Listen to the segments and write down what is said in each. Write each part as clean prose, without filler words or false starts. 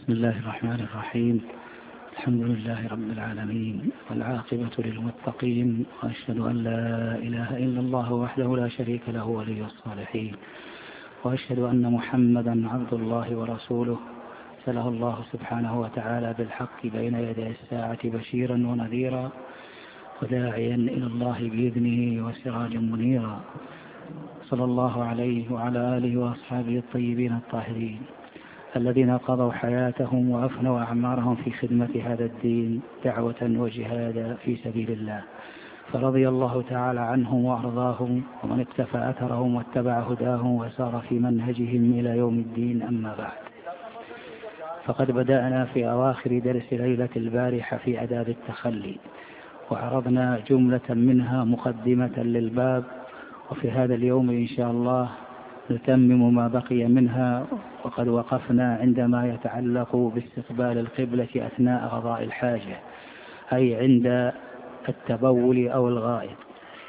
بسم الله الرحمن الرحيم. الحمد لله رب العالمين، والعاقبة للمتقين، وأشهد أن لا إله إلا الله وحده لا شريك له ولي الصالحين، وأشهد أن محمدا عبد الله ورسوله أرسله الله سبحانه وتعالى بالحق بين يدي الساعة بشيرا ونذيرا وداعيا إلى الله بإذنه وسراجا منيرا، صلى الله عليه وعلى آله وأصحابه الطيبين الطاهرين الذين قضوا حياتهم وأفنوا أعمارهم في خدمة هذا الدين دعوة وجهادا في سبيل الله، فرضي الله تعالى عنهم وأرضاهم ومن اقتفى أثرهم واتبع هداهم وسار في منهجهم إلى يوم الدين. أما بعد، فقد بدأنا في أواخر درس ليلة البارحة في آداب التخلي، وعرضنا جملة منها مقدمة للباب، وفي هذا اليوم إن شاء الله نتمم ما بقي منها، وقد وقفنا عندما يتعلق باستقبال القبلة أثناء قضاء الحاجة، أي عند التبول أو الغائط.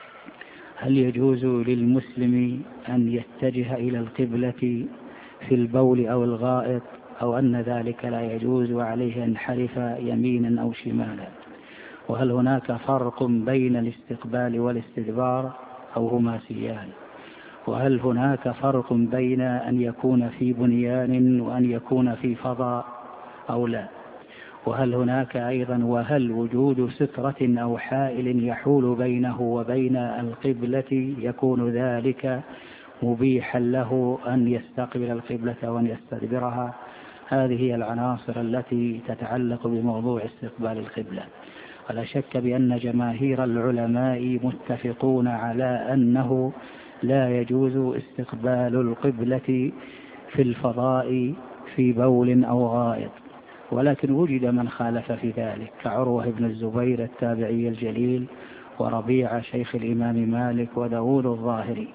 هل يجوز للمسلم أن يتجه إلى القبلة في البول أو الغائط، أو أن ذلك لا يجوز وعليه أن ينحرف يمينا أو شمالا؟ وهل هناك فرق بين الاستقبال والاستدبار أو هما سيان؟ وهل هناك فرق بين أن يكون في بنيان وأن يكون في فضاء أو لا؟ وهل هناك أيضا وجود سترة أو حائل يحول بينه وبين القبلة يكون ذلك مبيحا له أن يستقبل القبلة وأن يستدبرها؟ هذه هي العناصر التي تتعلق بموضوع استقبال القبلة. ولا شك بأن جماهير العلماء متفقون على أنه لا يجوز استقبال القبلة في الفضاء في بول أو غائط، ولكن وجد من خالف في ذلك كعروة بن الزبير التابعي الجليل، وربيعة شيخ الإمام مالك، وداود الظاهري.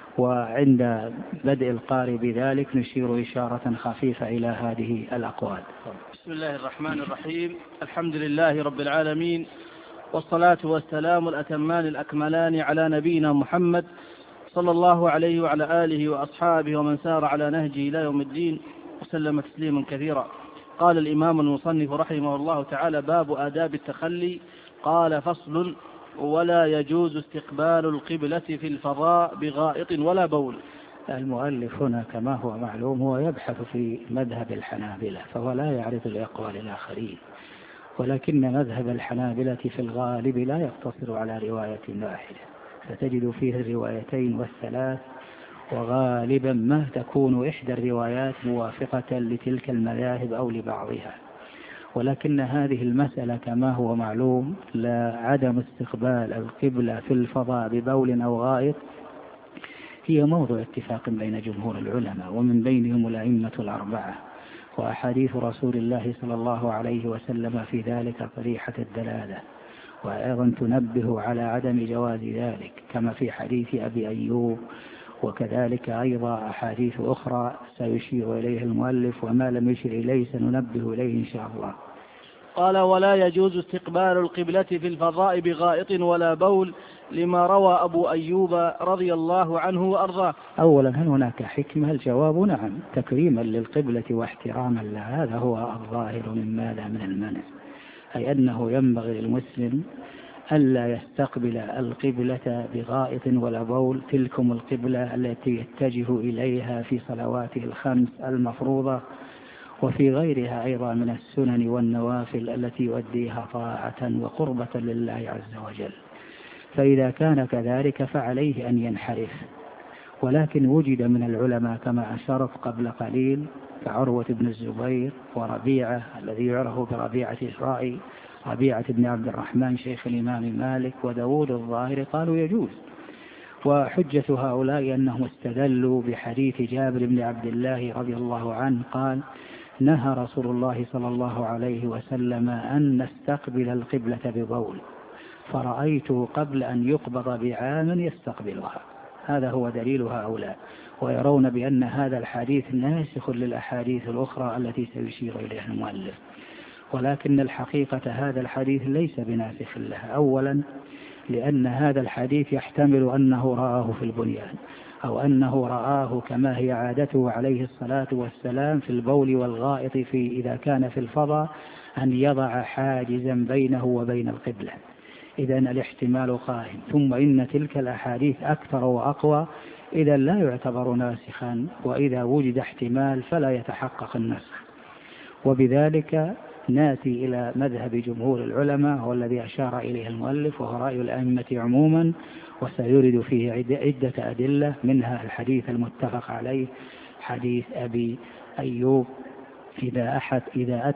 وعند بدء القارئ بذلك نشير إشارة خفيفة إلى هذه الأقوال. بسم الله الرحمن الرحيم. الحمد لله رب العالمين، والصلاة والسلام الأتمان الأكملان على نبينا محمد صلى الله عليه وعلى آله وأصحابه ومن سار على نهجه إلى يوم الدين وسلم تسليما كثيرا. قال الإمام المصنف رحمه الله تعالى: باب آداب التخلي. قال: فصل: ولا يجوز استقبال القبلة في الفضاء بغائط ولا بول. المؤلف هنا كما هو معلوم هو يبحث في مذهب الحنابلة، فهو لا يعرض الأقوال الآخرين، ولكن مذهب الحنابلة في الغالب لا يقتصر على رواية واحدة، فتجد فيه الروايتين والثلاث، وغالبا ما تكون إحدى الروايات موافقة لتلك المذاهب أو لبعضها. ولكن هذه المسألة كما هو معلوم عدم استقبال القبلة في الفضاء ببول أو غائط هي موضوع اتفاق بين جمهور العلماء، ومن بينهم الأئمة الأربعة، وأحاديث رسول الله صلى الله عليه وسلم في ذلك صريحة الدلالة، وأيضا تنبه على عدم جواز ذلك كما في حديث أبي أيوب، وكذلك أيضا أحاديث أخرى سيشير إليه المؤلف، وما لم يشر إليه سننبه إليه إن شاء الله. قال: ولا يجوز استقبال القبلة في الفضاء بغائط ولا بول، لما روى أبو أيوب رضي الله عنه وأرضاه. أولا، هل هناك حكمة؟ الجواب نعم، تكريما للقبلة واحتراما لها، هذا هو الظاهر من ماذا من المنع، أي أنه ينبغي للمسلم ألا يستقبل القبلة بغائط ولا بول، تلكم القبلة التي يتجه إليها في صلواته الخمس المفروضة، وفي غيرها أيضا من السنن والنوافل التي يؤديها طاعة وقربة لله عز وجل. فإذا كان كذلك فعليه أن ينحرف. ولكن وجد من العلماء كما أشرت قبل قليل كعروة بن الزبير، وربيعة الذي يعرف بربيعة إسرائيل، ربيعة بن عبد الرحمن شيخ الإمام مالك، وداود الظاهري، قالوا يجوز. وحجة هؤلاء أنهم استدلوا بحديث جابر بن عبد الله رضي الله عنه قال: نهى رسول الله صلى الله عليه وسلم أن نستقبل القبلة ببول، فرأيته قبل أن يقبض بعام يستقبلها. هذا هو دليل هؤلاء، ويرون بأن هذا الحديث ناسخ للأحاديث الأخرى التي سيشير إليها المؤلف. ولكن الحقيقة هذا الحديث ليس بناسخ لها، أولا لأن هذا الحديث يحتمل أنه رآه في البنيان، أو أنه رآه كما هي عادته عليه الصلاة والسلام في البول والغائط إذا كان في الفضاء أن يضع حاجزا بينه وبين القبلة. إذن الاحتمال قائم. ثم إن تلك الأحاديث أكثر وأقوى، إذا لا يعتبر ناسخا، وإذا وجد احتمال فلا يتحقق النسخ. وبذلك ناتي إلى مذهب جمهور العلماء، هو الذي أشار إليه المؤلف، وهو رأي الأئمة عموما، وسيرد فيه عدة أدلة، منها الحديث المتفق عليه حديث أبي أيوب: إذا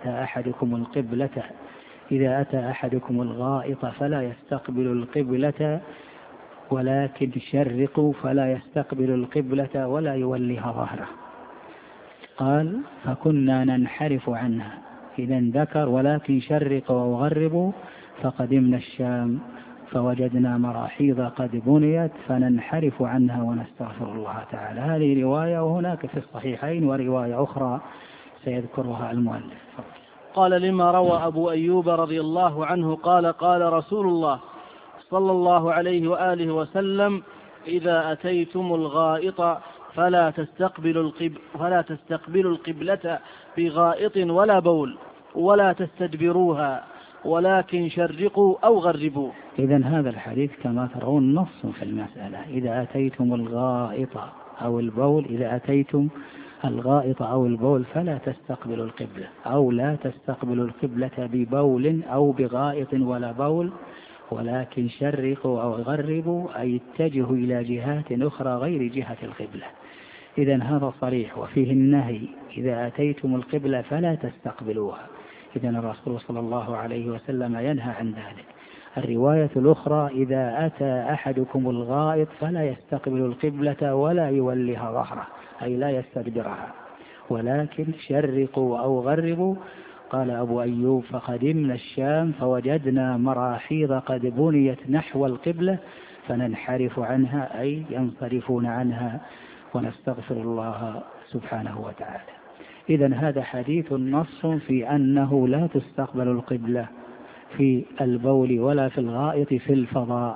أتى أحدكم الغائط فلا يستقبل القبلة ولكن شرقوا، فلا يستقبل القبلة ولا يوليها ظهره. قال: فكنا ننحرف عنها. إذن ذكر ولكن شرقوا وغربوا، فقدمنا الشام فوجدنا مراحيض قد بنيت فننحرف عنها ونستغفر الله تعالى. هذه رواية، وهناك في الصحيحين ورواية أخرى سيذكرها المؤلف. قال: لما روى أبو أيوب رضي الله عنه قال: قال رسول الله صلى الله عليه وآله وسلم: إذا أتيتم الغائط فلا تستقبلوا القبلة بغائط ولا بول ولا تستدبروها ولكن شرقوا أو غربوا. إذن هذا الحديث كما ترون نص في المسألة: إذا أتيتم الغائط أو البول، إذا أتيتم الغائط أو البول فلا تستقبلوا القبلة، أو لا تستقبلوا القبلة ببول أو بغائط ولا بول، ولكن شرقوا أو غربوا، أي اتجهوا إلى جهات أخرى غير جهة القبلة. إذن هذا صريح، وفيه النهي: إذا أتيتم القبلة فلا تستقبلوها. إذن الرسول صلى الله عليه وسلم ينهى عن ذلك. الرواية الأخرى: إذا أتى أحدكم الغائط فلا يستقبل القبلة ولا يوليها ظهره، أي لا يستدبرها، ولكن شرقوا أو غربوا. قال أبو أيوب: فقدمنا الشام فوجدنا مراحيض قد بنيت نحو القبلة فننحرف عنها، أي ينصرفون عنها، ونستغفر الله سبحانه وتعالى. إذن هذا حديث نص في أنه لا تستقبل القبلة في البول ولا في الغائط في الفضاء.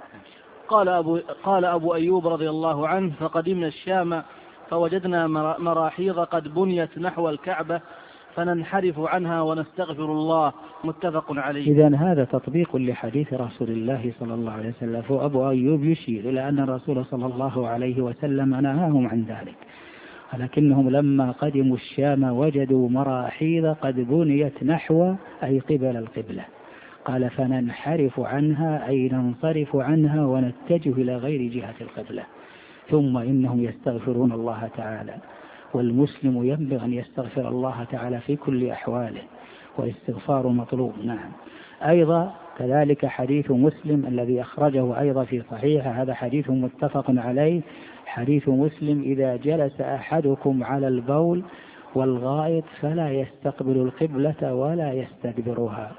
قال أبو أيوب رضي الله عنه: فقدمنا الشام فوجدنا مراحيض قد بنيت نحو الكعبة فننحرف عنها ونستغفر الله. متفق عليه. إذن هذا تطبيق لحديث رسول الله صلى الله عليه وسلم. فأبو أيوب يشير إلى أن الرسول صلى الله عليه وسلم نهاهم عن ذلك، ولكنهم لما قدموا الشام وجدوا مراحيض قد بنيت نحو، أي قبل القبلة. قال: فننحرف عنها، أي ننصرف عنها ونتجه إلى غير جهة القبلة. ثم إنهم يستغفرون الله تعالى، والمسلم ينبغي أن يستغفر الله تعالى في كل أحواله، والاستغفار مطلوب. نعم. أيضا كذلك حديث مسلم الذي أخرجه أيضا في صحيح، هذا حديث متفق عليه، حديث مسلم: إذا جلس أحدكم على البول والغائط فلا يستقبل القبلة ولا يستدبرها.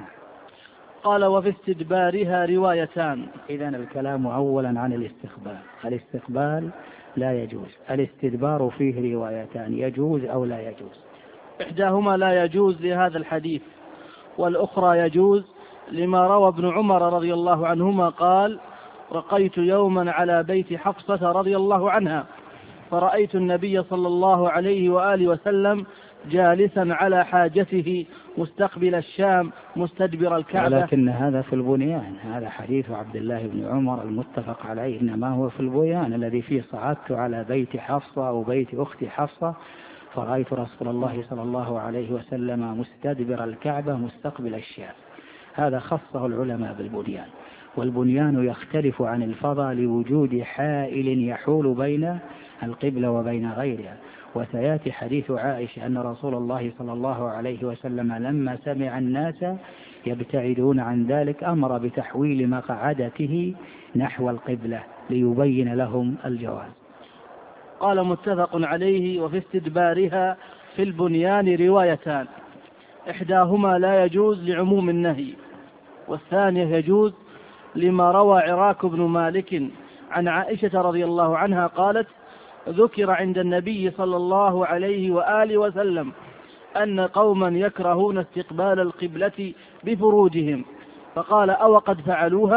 قال: وفي استدبارها روايتان. إذن الكلام أولا عن الاستقبال. الاستقبال لا يجوز، الاستدبار فيه روايتان: يجوز أو لا يجوز. إحداهما لا يجوز لهذا الحديث، والأخرى يجوز لما روى ابن عمر رضي الله عنهما قال: رقيت يوما على بيت حفصة رضي الله عنها فرأيت النبي صلى الله عليه وآله وسلم جالسا على حاجته مستقبل الشام مستدبر الكعبة. ولكن هذا في البنيان، هذا حديث عبد الله بن عمر المتفق عليه، إنما هو في البنيان الذي فيه صعدت على بيت حفصة أو بيت أخت حفصة فرأيت رسول الله صلى الله عليه وسلم مستدبر الكعبة مستقبل الشام. هذا خصه العلماء بالبنيان، والبنيان يختلف عن الفضاء لوجود حائل يحول بين القبلة وبين غيرها. وسيأتي حديث عائشة أن رسول الله صلى الله عليه وسلم لما سمع الناس يبتعدون عن ذلك أمر بتحويل مقعدته نحو القبلة ليبين لهم الجواز. قال: متفق عليه. وفي استدبارها في البنيان روايتان: إحداهما لا يجوز لعموم النهي، والثانية يجوز لما روى عراك بن مالك عن عائشة رضي الله عنها قالت: ذكر عند النبي صلى الله عليه وآله وسلم أن قوما يكرهون استقبال القبلة بفروجهم، فقال: أو قد فعلوها؟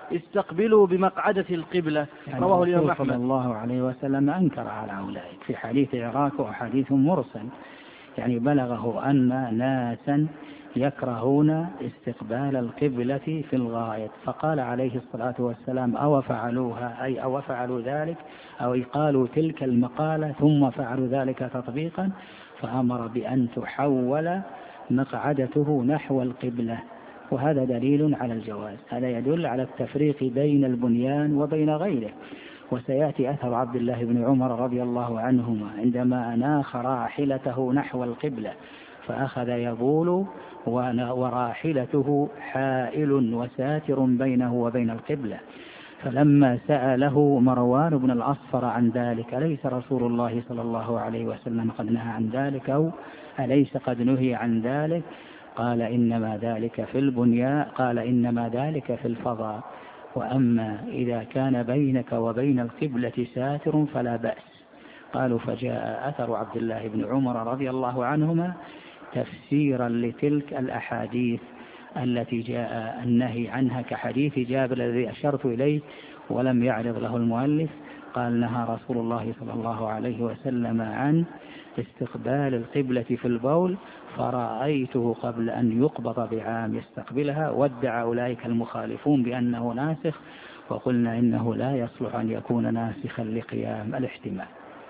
استقبلوا بمقعدة القبلة. يعني رواه الإمام أحمد صلى الله عليه وسلم أنكر على أولئك في حديث عراك وحديث مرسل، يعني بلغه أن ناسا يكرهون استقبال القبلة في الغائط، فقال عليه الصلاة والسلام أو فعلوها، أي أو فعلوا ذلك، أو قالوا تلك المقالة ثم فعلوا ذلك تطبيقا، فأمر بأن تحول مقعدته نحو القبلة، وهذا دليل على الجواز. هذا يدل على التفريق بين البنيان وبين غيره. وسيأتي أثر عبد الله بن عمر رضي الله عنهما عندما أناخ راحلته نحو القبلة فأخذ يبول وراحلته حائل وساتر بينه وبين القبلة، فلما سأله مروان بن الأصفر عن ذلك أليس رسول الله صلى الله عليه وسلم قد نهى عن ذلك أو أليس قد نهي عن ذلك؟ قال إنما ذلك في البنيان، قال إنما ذلك في الفضاء، وأما إذا كان بينك وبين القبلة ساتر فلا بأس. قالوا فجاء أثر عبد الله بن عمر رضي الله عنهما تفسيرا لتلك الأحاديث التي جاء النهي عنها، كحديث جابر الذي أشرت إليه ولم يعرض له المؤلف، قال نهى رسول الله صلى الله عليه وسلم عن استقبال القبلة في البول فرأيته قبل أن يقبض بعام يستقبلها، وادعى أولئك المخالفون بأنه ناسخ، وقلنا إنه لا يصلح أن يكون ناسخا لقيام الاحتمال.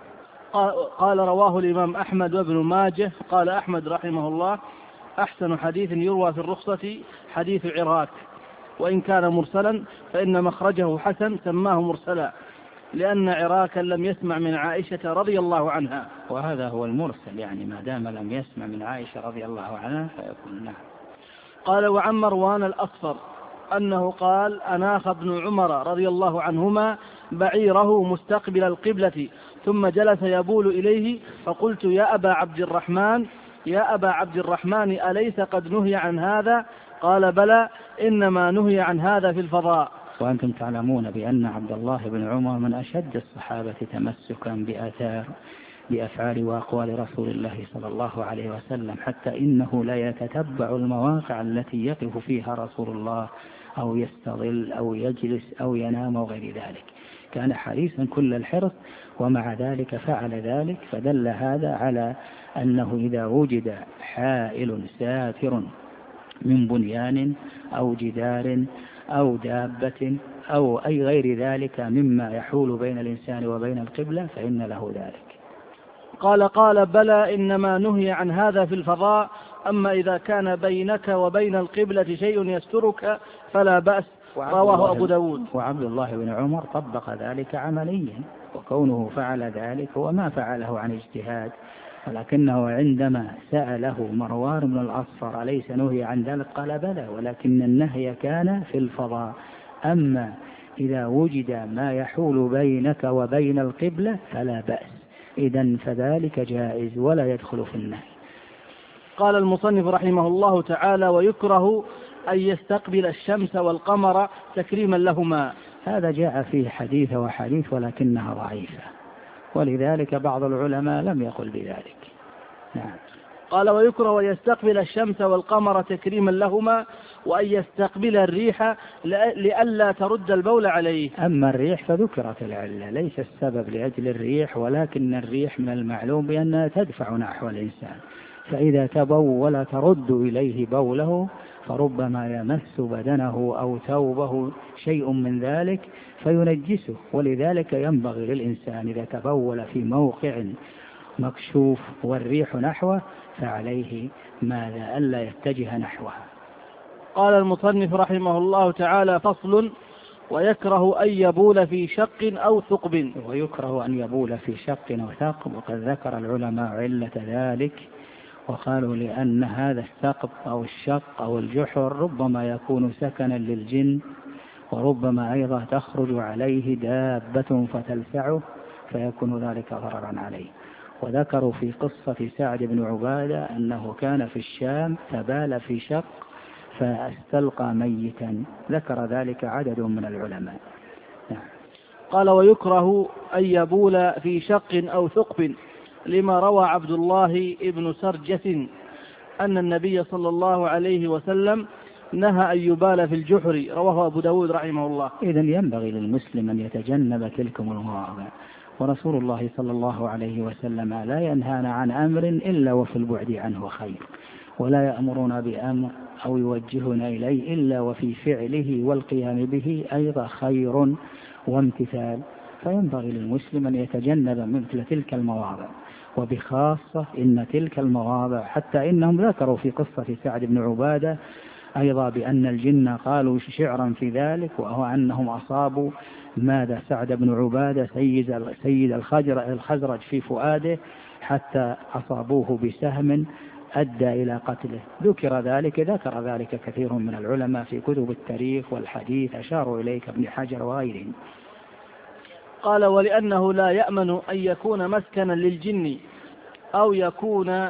قال رواه الإمام أحمد وابن ماجه. قال أحمد رحمه الله أحسن حديث يروى في الرخصة حديث عراك، وإن كان مرسلا فإن مخرجه حسن، سماه مرسلا لأن عراكا لم يسمع من عائشة رضي الله عنها، وهذا هو المرسل، يعني ما دام لم يسمع من عائشة رضي الله عنها فيكون نعم. قال وعن مروان الأصفر أنه قال أناخ ابن عمر رضي الله عنهما بعيره مستقبل القبلة ثم جلس يبول إليه، فقلت يا أبا عبد الرحمن أليس قد نهي عن هذا؟ قال بلى إنما نهي عن هذا في الفضاء. وأنتم تعلمون بأن عبد الله بن عمر من أشد الصحابة تمسكا بأفعال وأقوال رسول الله صلى الله عليه وسلم، حتى إنه لا يتتبع المواقع التي يقف فيها رسول الله أو يستظل أو يجلس أو ينام أو غير ذلك، كان حريصا كل الحرص، ومع ذلك فعل ذلك، فدل هذا على أنه إذا وجد حائل ساتر من بنيان أو جدار أو دابة أو أي غير ذلك مما يحول بين الإنسان وبين القبلة فإن له ذلك. قال بلى إنما نهي عن هذا في الفضاء، أما إذا كان بينك وبين القبلة شيء يسترك فلا بأس. رواه أبو داود. وعبد الله بن عمر طبق ذلك عمليا، وكونه فعل ذلك هو ما فعله عن اجتهاد، ولكنه عندما سأله مروان بن الأصفر أليس نهي عن ذلك؟ قال بلى، ولكن النهي كان في الفضاء، أما إذا وجد ما يحول بينك وبين القبلة فلا بأس، إذن فذلك جائز ولا يدخل في النهي. قال المصنف رحمه الله تعالى ويكره أن يستقبل الشمس والقمر تكريما لهما. هذا جاء فيه حديث وحديث ولكنها ضعيفة، ولذلك بعض العلماء لم يقل بذلك. نعم. قال ويكره أن يستقبل الشمس والقمر تكريما لهما، وأن يستقبل الريح لئلا ترد البول عليه. أما الريح فذكرت العلة، ليس السبب لأجل الريح، ولكن الريح من المعلوم بأنها تدفع نحو الإنسان، فإذا تبول ترد إليه بوله، فربما يمس بدنه أو ثوبه شيء من ذلك فينجسه، ولذلك ينبغي للإنسان إذا تبول في موقع مكشوف والريح نحوه فعليه ماذا ألا يتجه نحوها. قال المصنف رحمه الله تعالى فصل ويكره أن يبول في شق أو ثقب. ويكره أن يبول في شق أو ثقب، وقد ذكر العلماء علة ذلك، وقالوا لأن هذا الثقب أو الشق أو الجحر ربما يكون سكنا للجن، وربما أيضا تخرج عليه دابة فتلسعه فيكون ذلك ضررا عليه. وذكروا في قصة سعد بن عبادة أنه كان في الشام فبال في شق فاستلقى ميتا، ذكر ذلك عدد من العلماء. قال ويكره أن يبول في شق أو ثقب لما روى عبد الله بن سرجس أن النبي صلى الله عليه وسلم نهى أن يبال في الجحر، رواه أبو داود رحمه الله. إذن ينبغي للمسلم أن يتجنب تلك المواضع، ورسول الله صلى الله عليه وسلم لا ينهانا عن أمر إلا وفي البعد عنه خير، ولا يأمرنا بأمر أو يوجهنا إليه إلا وفي فعله والقيام به أيضا خير وامتثال. فينبغي للمسلم أن يتجنب مثل تلك المواضع، وبخاصة إن تلك المواضع حتى إنهم ذكروا في قصة سعد بن عبادة أيضا بأن الجن قالوا شعرا في ذلك، وهو أنهم أصابوا ماذا سعد بن عبادة سيد الخزرج في فؤاده حتى أصابوه بسهم أدى إلى قتله. ذكر ذلك كثير من العلماء في كتب التاريخ والحديث، أشاروا إليك ابن حجر وغيرهم. قال ولأنه لا يأمن أن يكون مسكنا للجن أو يكون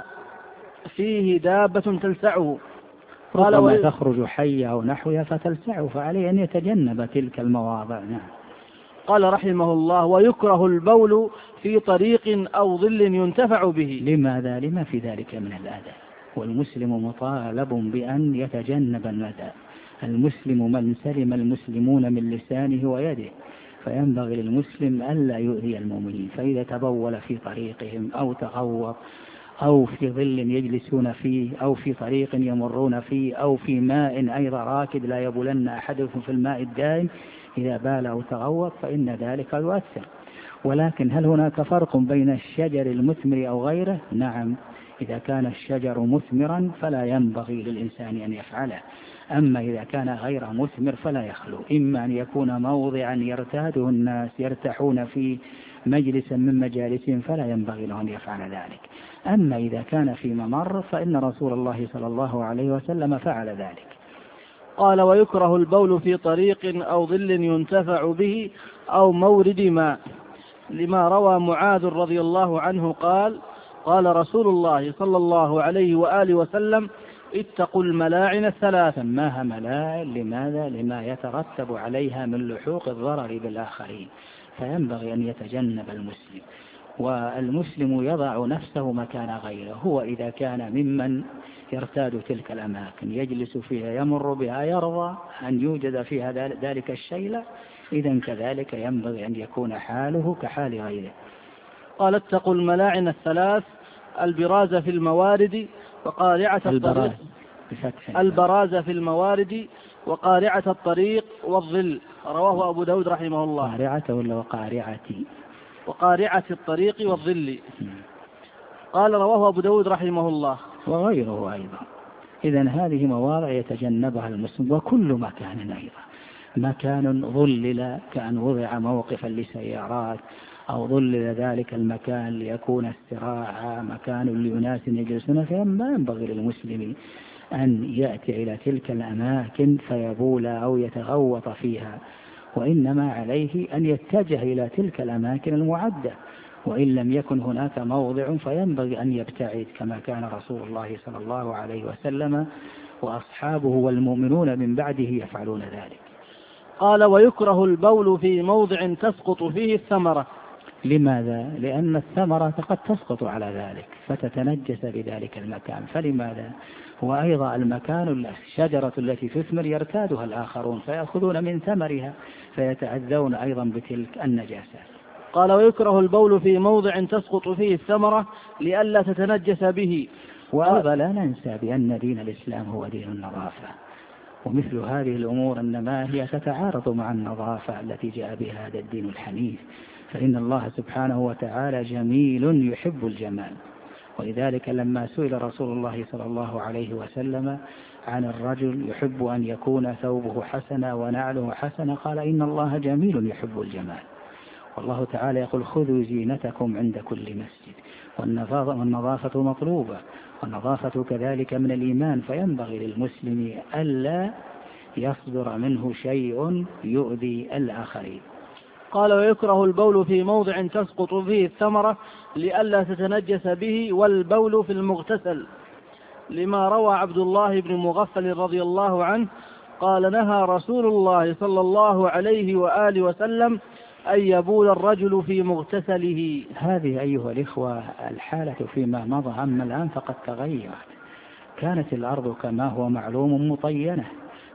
فيه دابة تلسعه، قال وما تخرج حية أو نحوها فتلسعه، فعليه أن يتجنب تلك المواضع. قال رحمه الله ويكره البول في طريق أو ظل ينتفع به. لماذا؟ لما في ذلك من الأذى، والمسلم مطالب بأن يتجنب الأذى. المسلم من سلم المسلمون من لسانه ويده، فينبغي للمسلم ألا يؤذي المؤمنين. فإذا تبول في طريقهم أو تغوط أو في ظل يجلسون فيه أو في طريق يمرون فيه أو في ماء أيضا راكد، لا يبولن أحدكم في الماء الدائم، إذا بال أو تغوط فإن ذلك يؤثر. ولكن هل هناك فرق بين الشجر المثمر أو غيره؟ نعم، إذا كان الشجر مثمرا فلا ينبغي للإنسان أن يفعله، أما إذا كان غير مثمر فلا يخلو، إما أن يكون موضعا يرتاده الناس يرتاحون فيه مجلسا من مجالسهم فلا ينبغي له أن يفعل ذلك. أما إذا كان في ممر فإن رسول الله صلى الله عليه وسلم فعل ذلك. قال ويكره البول في طريق أو ظل ينتفع به أو مورد ماء، لما روى معاذ رضي الله عنه قال قال رسول الله صلى الله عليه وآله وسلم اتقوا الملاعن الثلاث. سماها ملاعن لماذا؟ لما يترتب عليها من لحوق الضرر بالآخرين، فينبغي أن يتجنب المسلم. والمسلم يضع نفسه مكان غيره، هو إذا كان ممن يرتاد تلك الأماكن يجلس فيها يمر بها يرضى أن يوجد فيها ذلك الشيء، إذن كذلك ينبغي أن يكون حاله كحال غيره. قال اتقوا الملاعن الثلاث، البراز في الموارد وقارعة الطريق، البراز في الموارد وقارعة الطريق والظل، رواه أبو داود رحمه الله. قارعة ولا وقارعتي؟ وقارعة الطريق والظل. قال رواه أبو داود رحمه الله وغيره أيضا. إذن هذه مواضع يتجنبها المسلم، وكل مكان أيضا، مكان ظلل كأن وضع موقفا لسيارات أو ظلل ذلك المكان ليكون استراحة، مكان لأناس يجلسون فيه، ما ينبغي للمسلم أن يأتي إلى تلك الأماكن فيبول أو يتغوط فيها، وإنما عليه أن يتجه إلى تلك الأماكن المعدة، وإن لم يكن هناك موضع فينبغي أن يبتعد، كما كان رسول الله صلى الله عليه وسلم وأصحابه والمؤمنون من بعده يفعلون ذلك. قال ويكره البول في موضع تسقط فيه الثمرة. لماذا؟ لأن الثمرة قد تسقط على ذلك فتتنجس بذلك المكان، فلماذا؟ هو أيضا المكان الشجرة التي تثمر يرتادها الآخرون فيأخذون من ثمرها فيتأذون أيضا بتلك النجاسات. قال ويكره البول في موضع تسقط فيه الثمرة لئلا تتنجس به. وأيضا لا ننسى بأن دين الإسلام هو دين النظافة، ومثل هذه الأمور إنما هي تتعارض مع النظافة التي جاء بها هذا الدين الحنيف، فإن الله سبحانه وتعالى جميل يحب الجمال، ولذلك لما سئل رسول الله صلى الله عليه وسلم عن الرجل يحب أن يكون ثوبه حسنا ونعله حسنا قال إن الله جميل يحب الجمال. والله تعالى يقول خذوا زينتكم عند كل مسجد، والنظافة مطلوبة، والنظافة كذلك من الإيمان، فينبغي للمسلم ألا يصدر منه شيء يؤذي الآخرين. قال ويكره البول في موضع تسقط فيه الثمرة لئلا تتنجس به، والبول في المغتسل، لما روى عبد الله بن مغفل رضي الله عنه قال نهى رسول الله صلى الله عليه وآله وسلم أن يبول الرجل في مغتسله. هذه أيها الإخوة الحالة فيما مضى، أما الآن فقد تغيرت. كانت الأرض كما هو معلوم مطينة،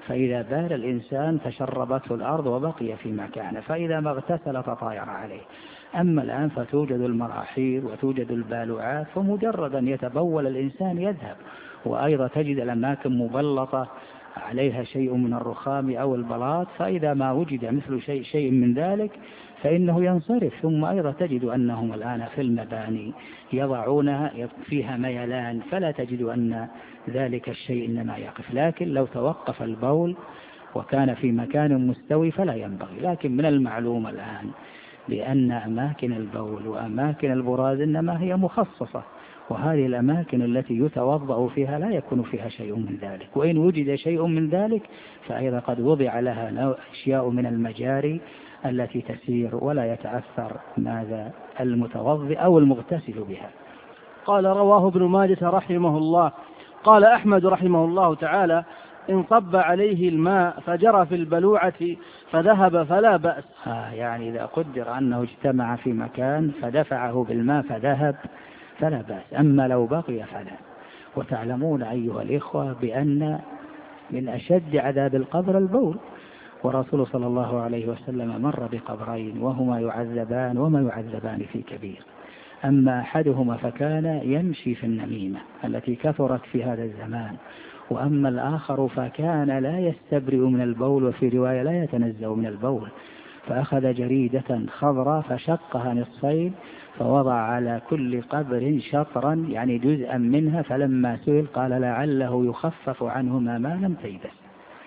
فإذا بال الإنسان تشربته الأرض وبقي في مكانه، فإذا ما اغتسل تطاير عليه. أما الآن فتوجد المراحيض وتوجد البالوعات، فمجرد أن يتبول الإنسان يذهب. وأيضا تجد الأماكن مبلطة عليها شيء من الرخام أو البلاط، فإذا ما وجد مثل شيء من ذلك فإنه ينصرف. ثم أيضا تجد أنهم الآن في المباني يضعونها فيها ميلان، فلا تجد أن ذلك الشيء إنما يقف. لكن لو توقف البول وكان في مكان مستوي فلا ينبغي. لكن من المعلوم الآن بأن أماكن البول وأماكن البراز إنما هي مخصصة، وهذه الأماكن التي يتوضأ فيها لا يكون فيها شيء من ذلك. وإن وجد شيء من ذلك فأيضا قد وضع لها أشياء من المجاري التي تسير ولا يتأثر ماذا المتوضئ أو المغتسل بها. قال رواه ابن ماجة رحمه الله. قال أحمد رحمه الله تعالى: إن صب عليه الماء فجرى في البلوعة فذهب فلا بأس. يعني إذا قدر أنه اجتمع في مكان فدفعه بالماء فذهب فلا بأس، أما لو بقي فلا. وتعلمون أيها الإخوة بأن من أشد عذاب القبر البول، ورسول صلى الله عليه وسلم مر بقبرين وهما يعذبان وما يعذبان في كبير. أما أحدهما فكان يمشي في النميمة التي كثرت في هذا الزمان، وأما الآخر فكان لا يستبرئ من البول، وفي رواية لا يتنزه من البول، فأخذ جريدة خضراء فشقها نصفين فوضع على كل قبر شطرا يعني جزءا منها، فلما سئل قال لعله يخفف عنهما ما لم تيبس.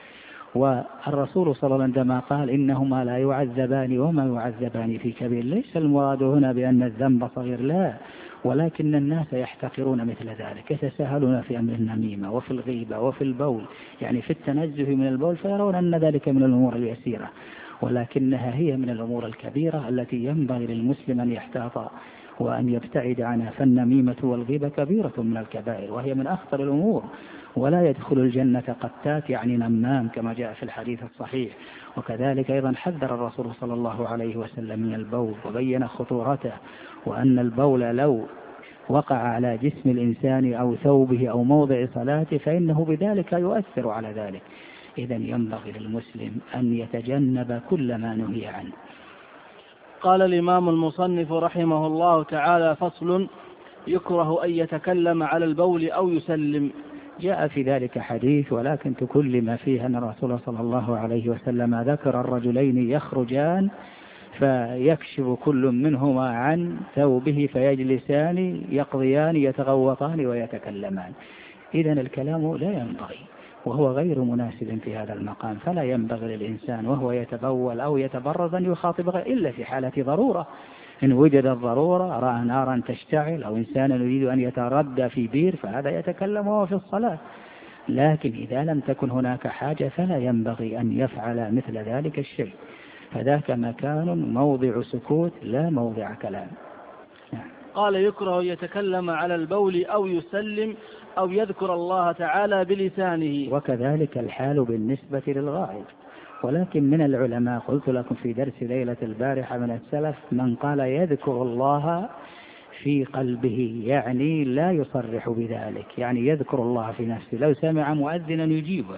والرسول صلى الله عليه وسلم عندما قال إنهما لا يعذبان وما يعذبان في كبير، ليس المراد هنا بأن الذنب صغير، لا، ولكن الناس يحتقرون مثل ذلك، يتساهلون في أمر النميمة وفي الغيبة وفي البول، يعني في التنزه من البول، فيرون أن ذلك من الأمور اليسيرة، ولكنها هي من الأمور الكبيرة التي ينبغي للمسلم أن يحتاط وأن يبتعد عنها. فالنميمة والغيبة كبيرة من الكبائر وهي من أخطر الأمور، ولا يدخل الجنة قتات يعني نمام كما جاء في الحديث الصحيح. وكذلك أيضا حذر الرسول صلى الله عليه وسلم من البول وبين خطورته، وأن البول لو وقع على جسم الإنسان أو ثوبه أو موضع صلاته فإنه بذلك يؤثر على ذلك. إذن ينبغي للمسلم أن يتجنب كل ما نهي عنه. قال الإمام المصنف رحمه الله تعالى: فصل: يكره أن يتكلم على البول أو يسلم. جاء في ذلك حديث، ولكن تكلم فيه أن الرسول صلى الله عليه وسلم ذكر الرجلين يخرجان فيكشف كل منهما عن ثوبه فيجلسان يقضيان يتغوطان ويتكلمان. إذن الكلام لا ينبغي وهو غير مناسب في هذا المقام، فلا ينبغي للإنسان وهو يتبول أو يتبرز أن يخاطب إلا في حالة ضرورة. إن وجد الضرورة، رأى نارا تشتعل أو إنسانا يريد أن يتردى في بير فهذا يتكلم وهو في الصلاة. لكن إذا لم تكن هناك حاجة فلا ينبغي أن يفعل مثل ذلك الشيء، فذاك مكان موضع سكوت لا موضع كلام. قال: يكره يتكلم على البول أو يسلم أو يذكر الله تعالى بلسانه. وكذلك الحال بالنسبة للغائب. ولكن من العلماء قلت لكم في درس ليلة البارحة من السلف من قال يذكر الله في قلبه، يعني لا يصرح بذلك، يعني يذكر الله في نفسه، لو سمع مؤذنا يجيبه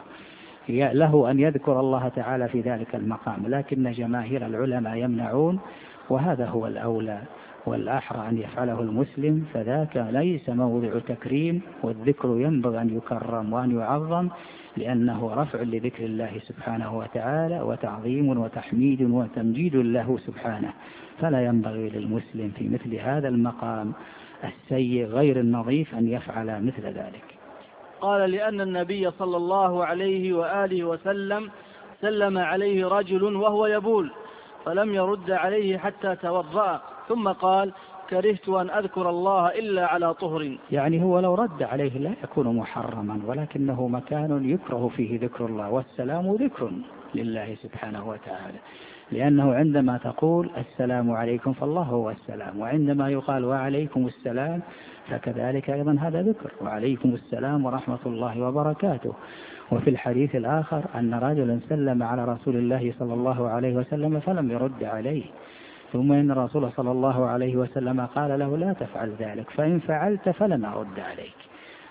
له أن يذكر الله تعالى في ذلك المقام، لكن جماهير العلماء يمنعون، وهذا هو الأولى والأحرى أن يفعله المسلم، فذاك ليس موضع تكريم، والذكر ينبغي أن يكرم وأن يعظم، لأنه رفع لذكر الله سبحانه وتعالى وتعظيم وتحميد وتمجيد له سبحانه، فلا ينبغي للمسلم في مثل هذا المقام السيء غير النظيف أن يفعل مثل ذلك. قال: لأن النبي صلى الله عليه وآله وسلم سلم عليه رجل وهو يبول فلم يرد عليه حتى توضأ، ثم قال: كرهت أن أذكر الله إلا على طهر. يعني هو لو رد عليه لا يكون محرما، ولكنه مكان يكره فيه ذكر الله، والسلام ذكر لله سبحانه وتعالى، لأنه عندما تقول السلام عليكم فالله هو السلام، وعندما يقال وعليكم السلام فكذلك أيضا هذا ذكر، وعليكم السلام ورحمة الله وبركاته. وفي الحديث الآخر أن رجلا سلم على رسول الله صلى الله عليه وسلم فلم يرد عليه، ثم إن الرسول صلى الله عليه وسلم قال له لا تفعل ذلك، فإن فعلت فلن أرد عليك.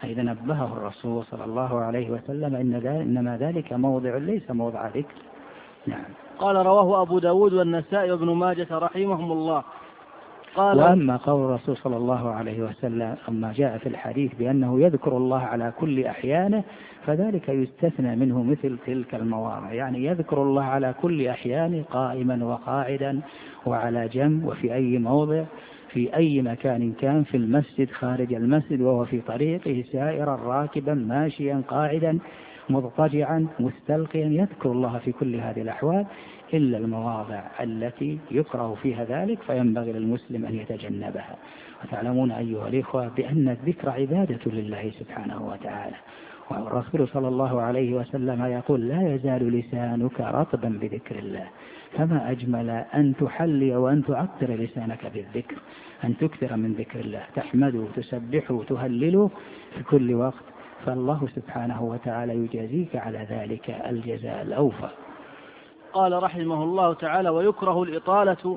إذا نبهه الرسول صلى الله عليه وسلم إنما ذلك موضع ليس موضع ذكر. نعم. قال رواه أبو داود والنسائي وابن ماجة رحمهم الله. قال وأما قول الرسول صلى الله عليه وسلم أما جاء في الحديث بأنه يذكر الله على كل أحيانه فذلك يستثنى منه مثل تلك المواضع، يعني يذكر الله على كل أحيانه قائما وقاعدا وعلى جنب وفي أي موضع في أي مكان كان، في المسجد خارج المسجد وهو في طريقه سائرا راكبا ماشيا قاعدا مضطجعا مستلقيا، يذكر الله في كل هذه الأحوال إلا المواضع التي يكره فيها ذلك فينبغي للمسلم أن يتجنبها. وتعلمون أيها الإخوة بأن الذكر عبادة لله سبحانه وتعالى، والرسول صلى الله عليه وسلم يقول لا يزال لسانك رطبا بذكر الله، فما أجمل أن تحلي وأن تعطر لسانك بالذكر، أن تكثر من ذكر الله، تحمده تسبحه تهلله في كل وقت، فالله سبحانه وتعالى يجازيك على ذلك الجزاء الأوفى. قال رحمه الله تعالى ويكره الإطالة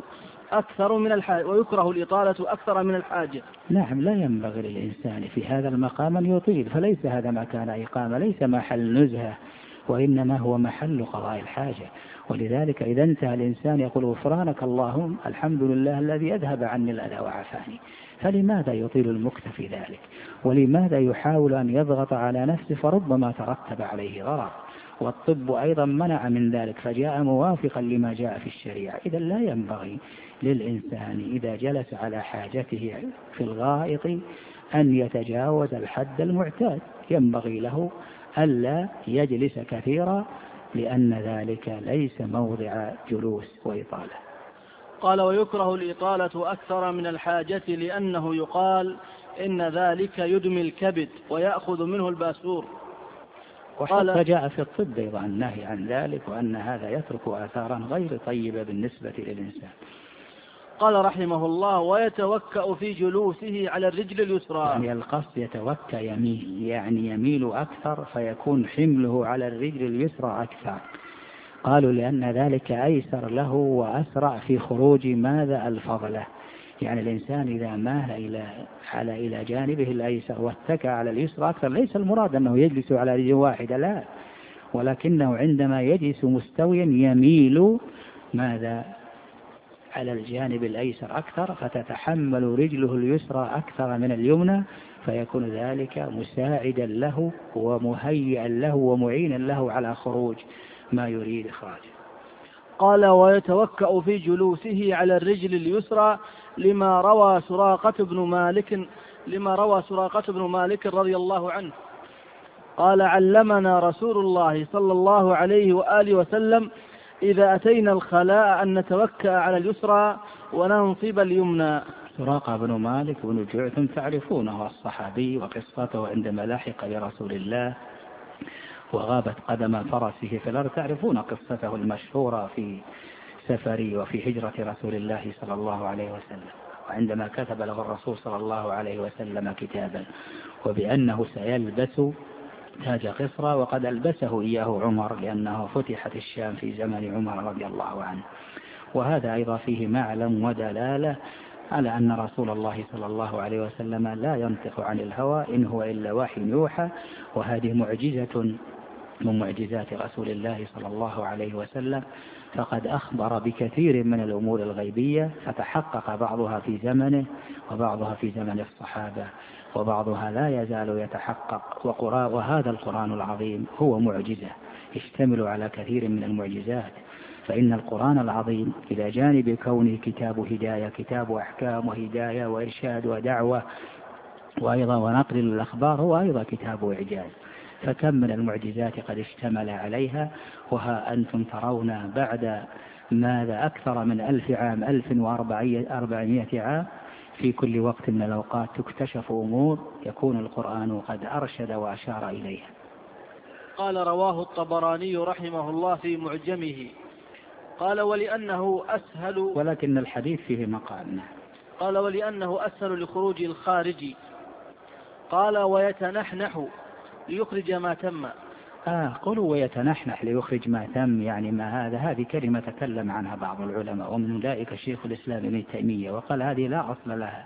أكثر من الحاجة. نعم، لا ينبغي للإنسان في هذا المقام أن يطيل، فليس هذا مكان إقامة، ليس محل نزهة، وإنما هو محل قضاء الحاجة. ولذلك إذا انتهى الإنسان يقول غفرانك اللهم الحمد لله الذي أذهب عني الأذى وعافاني، فلماذا يطيل المكث في ذلك؟ ولماذا يحاول أن يضغط على نفسه فربما ترتب عليه ضرر؟ والطب أيضا منع من ذلك فجاء موافقا لما جاء في الشريعة. إذا لا ينبغي للإنسان إذا جلس على حاجته في الغائط أن يتجاوز الحد المعتاد، ينبغي له ألا يجلس كثيرا لأن ذلك ليس موضع جلوس وإطالة. قال ويكره الإطالة أكثر من الحاجة لأنه يقال إن ذلك يدمي الكبد ويأخذ منه الباسور. وحتى جاء في الطب أيضا النهي عن ذلك، وأن هذا يترك آثارا غير طيبة بالنسبة للإنسان. قال رحمه الله ويتوكأ في جلوسه على الرجل اليسرى، يعني القصد يتوكأ يميل، يعني يميل أكثر فيكون حمله على الرجل اليسرى أكثر. قالوا لأن ذلك أيسر له وأسرع في خروج ماذا الفضلة، يعني الإنسان إذا مال إلى جانبه الأيسر واتكى على اليسرى أكثر، ليس المراد أنه يجلس على رجل واحدة لا، ولكنه عندما يجلس مستويا يميل ماذا على الجانب الأيسر أكثر، فتتحمل رجله اليسرى أكثر من اليمنى، فيكون ذلك مساعدا له ومهيئا له ومعينا له على خروج ما يريد إخراجه. قال ويتوكأ في جلوسه على الرجل اليسرى لما روى سراقة بن مالك رضي الله عنه قال علمنا رسول الله صلى الله عليه وآله وسلم إذا أتينا الخلاء أن نتوكأ على اليسرى وننصب اليمنى. سراقة بن مالك بن جعثم تعرفونه الصحابي، وقصته عندما لحق برسول الله وغابت قدم فرسه في الأرض، تعرفون قصته المشهورة في سفري وفي هجرة رسول الله صلى الله عليه وسلم، وعندما كتب له الرسول صلى الله عليه وسلم كتابا وبأنه سيلبس تاج قصرى، وقد ألبسه إياه عمر لأنه فتحت الشام في زمن عمر رضي الله عنه. وهذا أيضا فيه معلم ودلالة على أن رسول الله صلى الله عليه وسلم لا ينطق عن الهوى إن هو إلا وحي يوحى، وهذه معجزة من معجزات رسول الله صلى الله عليه وسلم، فقد أخبر بكثير من الأمور الغيبية فتحقق بعضها في زمنه وبعضها في زمن الصحابة وبعضها لا يزال يتحقق. وهذا القرآن العظيم هو معجزة يشتمل على كثير من المعجزات، فإن القرآن العظيم إلى جانب كونه كتاب هداية، كتاب أحكام وهداية وإرشاد ودعوة وأيضا ونقل الأخبار، هو أيضا كتاب إعجاز، فكم من المعجزات قد اشتمل عليها. وها أنتم ترون بعد ماذا أكثر من 1000 عام 1400 عام في كل وقت من الأوقات تكتشف أمور يكون القرآن قد أرشد وأشار إليها. قال رواه الطبراني رحمه الله في معجمه. قال ولأنه أسهل، ولكن الحديث فيه مقال. قال ولأنه أسهل لخروج الخارج. قال ويتنحنح ليخرج ما تم. قلوا ويتنحنح ليخرج ما تم، يعني ما هذه كلمة تكلم عنها بعض العلماء، ومن أولئك شيخ الإسلام ابن تيمية، وقال هذه لا أصل لها،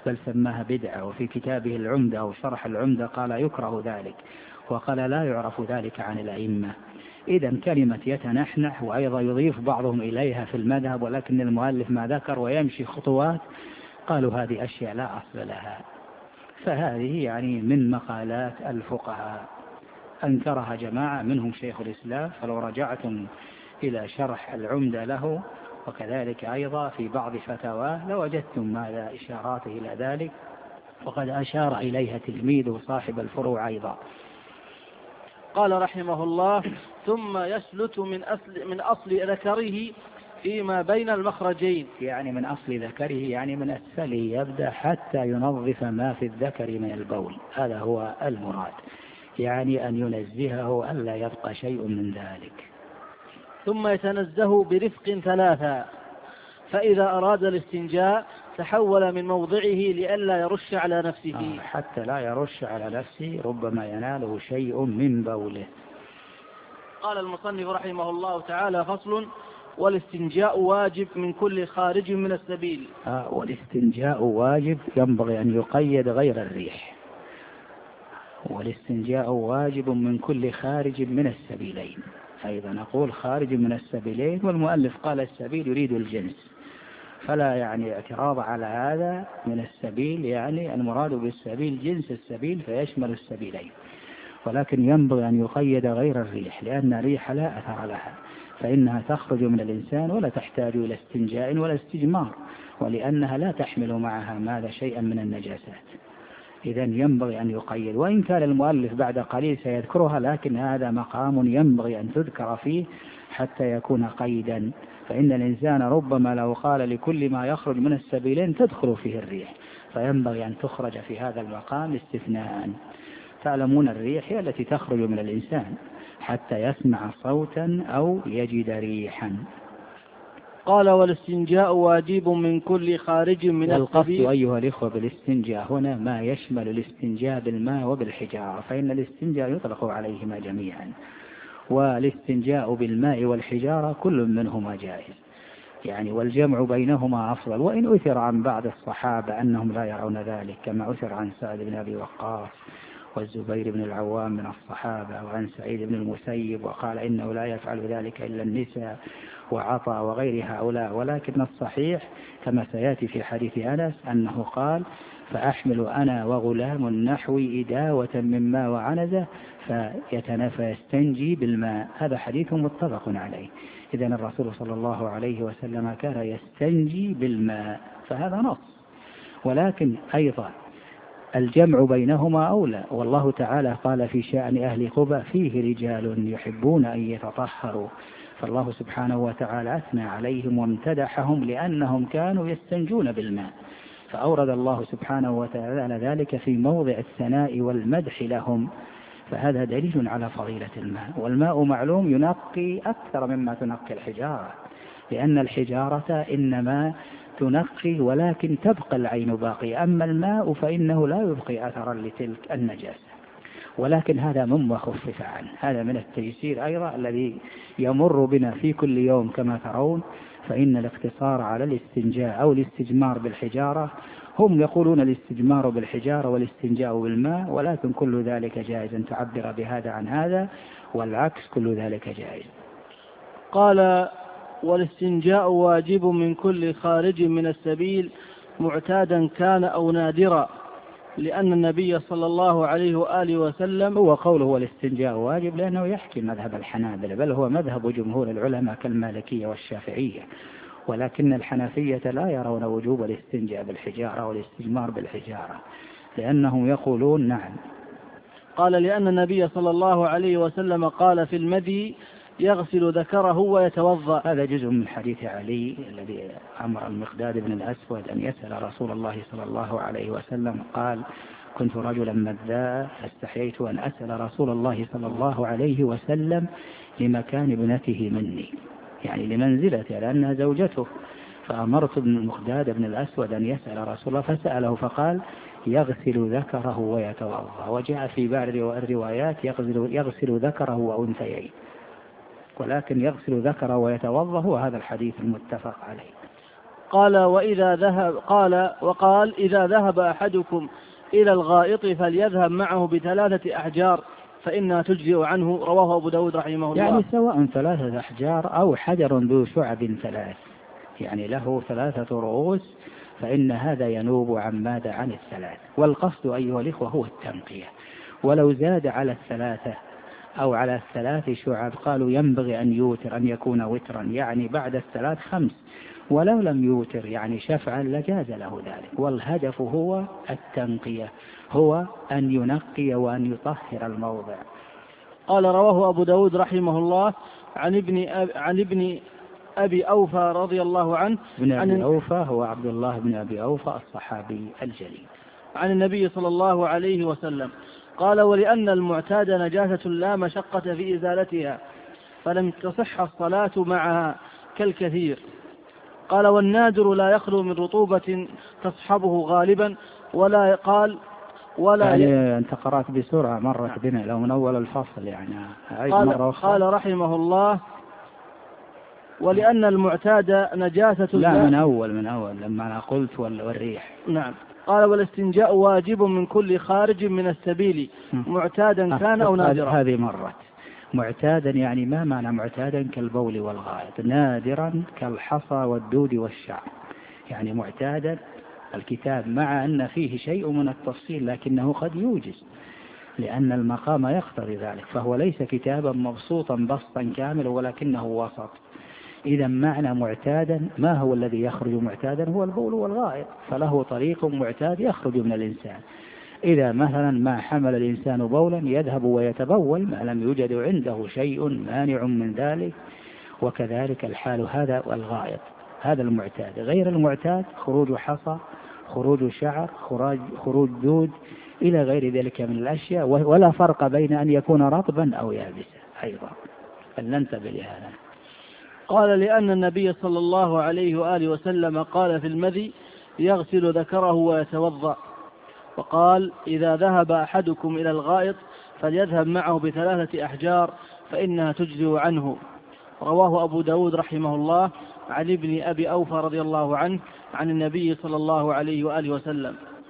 بل سماها بدعة. وفي كتابه العمدة أو شرح العمدة قال يكره ذلك، وقال لا يعرف ذلك عن الأئمة. إذا كلمة يتنحنح، وأيضا يضيف بعضهم إليها في المذهب، ولكن المؤلف ما ذكر ويمشي خطوات، قالوا هذه أشياء لا أصل لها. فهذه يعني من مقالات الفقهاء أنكرها جماعة منهم شيخ الإسلام، فلو رجعتم إلى شرح العمدة له وكذلك أيضا في بعض فتاواه لوجدتم ماذا إشاراته إلى ذلك، وقد أشار إليها تلميذه صاحب الفروع أيضا. قال رحمه الله: ثم يسلت من أصل ذكره فيما بين المخرجين. يعني من أصل ذكره يعني من أسفله يبدأ حتى ينظف ما في الذكر من البول، هذا هو المراد، يعني أن ينزهه ألا يبقى شيء من ذلك. ثم يتنزه برفق ثلاثا، فإذا أراد الاستنجاء تحول من موضعه لئلا يرش على نفسه. حتى لا يرش على نفسه، ربما يناله شيء من بوله. قال المصنف رحمه الله تعالى: فصل: والاستنجاء واجب من كل خارج من السبيل. والاستنجاء واجب ينبغي أن يقيد غير الريح. والاستنجاء واجب من كل خارج من السبيلين، أيضا نقول خارج من السبيلين، والمؤلف قال السبيل يريد الجنس، فلا يعني اعتراض على هذا من السبيل، يعني المراد بالسبيل جنس السبيل فيشمل السبيلين، ولكن ينبغي أن يقيد غير الريح، لأن الريح لا أثر لها، فإنها تخرج من الإنسان ولا تحتاج إلى استنجاء ولا استجمار، ولأنها لا تحمل معها ماذا شيئا من النجاسات. إذا ينبغي أن يقيد، وإن كان المؤلف بعد قليل سيذكرها، لكن هذا مقام ينبغي أن تذكر فيه حتى يكون قيدا، فإن الإنسان ربما لو قال لكل ما يخرج من السبيلين تدخل فيه الريح، فينبغي أن تخرج في هذا المقام استثناء. تعلمون الريح هي التي تخرج من الإنسان حتى يسمع صوتا أو يجد ريحا. قال: والاستنجاء واجب من كل خارج من السبيل. والقصد أيها الإخوة بالاستنجاء هنا ما يشمل الاستنجاء بالماء وبالحجارة، فإن الاستنجاء يطلق عليهما جميعا، والاستنجاء بالماء والحجارة كل منهما جائز، يعني والجمع بينهما أفضل، وإن أثر عن بعض الصحابة أنهم لا يرون ذلك، كما أثر عن سعد بن أبي وقاص والزبير بن العوام من الصحابة، وعن سعيد بن المسيب وقال إنه لا يفعل ذلك إلا النساء وعطى وغير هؤلاء، ولكن الصحيح كما سيأتي في حديث أنس أنه قال: فأحمل أنا وغلام نحوي إداوة من ماء وعنزة فيستنجي بالماء. هذا حديث متفق عليه. إذن الرسول صلى الله عليه وسلم كان يستنجي بالماء، فهذا نص، ولكن أيضا الجمع بينهما أولى، والله تعالى قال في شأن أهل قبى: فيه رجال يحبون أن يتطهروا، فالله سبحانه وتعالى أثنى عليهم وامتدحهم لأنهم كانوا يستنجون بالماء، فأورد الله سبحانه وتعالى ذلك في موضع الثناء والمدح لهم، فهذا دليل على فضيلة الماء. والماء معلوم ينقي أكثر مما تنقي الحجارة، لأن الحجارة إنما تنقي ولكن تبقى العين باقية، أما الماء فإنه لا يبقي أثرا لتلك النجاسة، ولكن هذا مما خفف عنه. هذا من التيسير أيضا الذي يمر بنا في كل يوم كما ترون، فإن الاقتصار على الاستنجاء أو الاستجمار بالحجارة، هم يقولون الاستجمار بالحجارة والاستنجاء بالماء، ولكن كل ذلك جائز، أن تعبر بهذا عن هذا، والعكس كل ذلك جائز. قال: والاستنجاء واجب من كل خارج من السبيل معتادا كان أو نادرا، لأن النبي صلى الله عليه وآله وسلم. هو قوله والاستنجاء واجب لأنه يحكي مذهب الحنابلة، بل هو مذهب جمهور العلماء كالمالكية والشافعية، ولكن الحنفية لا يرون وجوب الاستنجاء بالحجارة والاستجمار بالحجارة، لأنهم يقولون نعم. قال: لأن النبي صلى الله عليه وسلم قال في المذي: يغسل ذكره ويتوضأ. هذا جزء من حديث علي الذي أمر المقداد بن الأسود أن يسأل رسول الله صلى الله عليه وسلم، قال: كنت رجلا مذاء فاستحييت أن أسأل رسول الله صلى الله عليه وسلم لمكان ابنته مني، يعني لمنزلته لأنها زوجته، فأمرت المقداد بن الأسود أن يسأل رسول الله، فسأله فقال: يغسل ذكره ويتوضأ. وجاء في بعض الروايات يغسل ذكره وأنثيين، ولكن يغسل ذكره ويتوضأ هو هذا الحديث المتفق عليه. وقال إذا ذهب أحدكم إلى الغائط فليذهب معه ب3 أحجار فإنها تجزئ عنه. رواه أبو داود رحمه الله. يعني سواء 3 أحجار أو حجر ذو شعب 3، يعني له 3 رؤوس، فإن هذا ينوب عن ماذا؟ عن 3. والقصد أيها الإخوة هو التنقية. ولو زاد على 3 أو على 3 شعب قالوا ينبغي أن يوتر، أن يكون وترا، يعني بعد 3 5. ولو لم يوتر يعني شفعا لجاز له ذلك. والهدف هو التنقية، هو أن ينقي وأن يطهر الموضع. قال رواه أبو داود رحمه الله عن ابن أبي أوفى رضي الله عنه. ابن أبي أوفى هو عبد الله بن أبي أوفى الصحابي الجليل، عن النبي صلى الله عليه وسلم قال: ولأن المعتاد نجاسة لا مشقة في إزالتها فلم تصح الصلاة معها كالكثير. قال: والنادر لا يخلو من رطوبة تصحبه غالبا ولا يعني أنت قرأت بسرعة مرت بنا لو من أول الفصل، يعني قال رحمه الله: ولأن المعتاد نجاسة لا من أول لما أنا قلت والريح. نعم. قال: والاستنجاء واجب من كل خارج من السبيل معتادا كان أو نادرا. هذه مرت. معتادا يعني ما معنى معتادا؟ كالبول والغائط. نادرا كالحصى والدود والشعر. يعني معتادا الكتاب مع أن فيه شيء من التفصيل لكنه قد يوجز لأن المقام يقتضي ذلك، فهو ليس كتابا مبسوطا بسطا كاملا ولكنه وسط. إذا معنى معتادا ما هو الذي يخرج معتادا؟ هو البول والغائط، فله طريق معتاد يخرج من الإنسان. إذا مثلا ما حمل الإنسان بولا يذهب ويتبول ما لم يوجد عنده شيء مانع من ذلك، وكذلك الحال هذا والغائط. هذا المعتاد. غير المعتاد خروج حصى، خروج شعر، خروج دود إلى غير ذلك من الأشياء، ولا فرق بين أن يكون رطبا أو يابسا أيضا، فلننتبه لهذا. قال: لأن النبي صلى الله عليه وآله وسلم قال في المذي: يغسل ذكره ويتوضأ. وقال: إذا ذهب أحدكم إلى الغائط فليذهب معه ب3 أحجار فإنها تجزئ عنه. رواه أبو داود رحمه الله عن ابن أبي أوفى رضي الله عنه عن النبي صلى الله عليه وآله وسلم.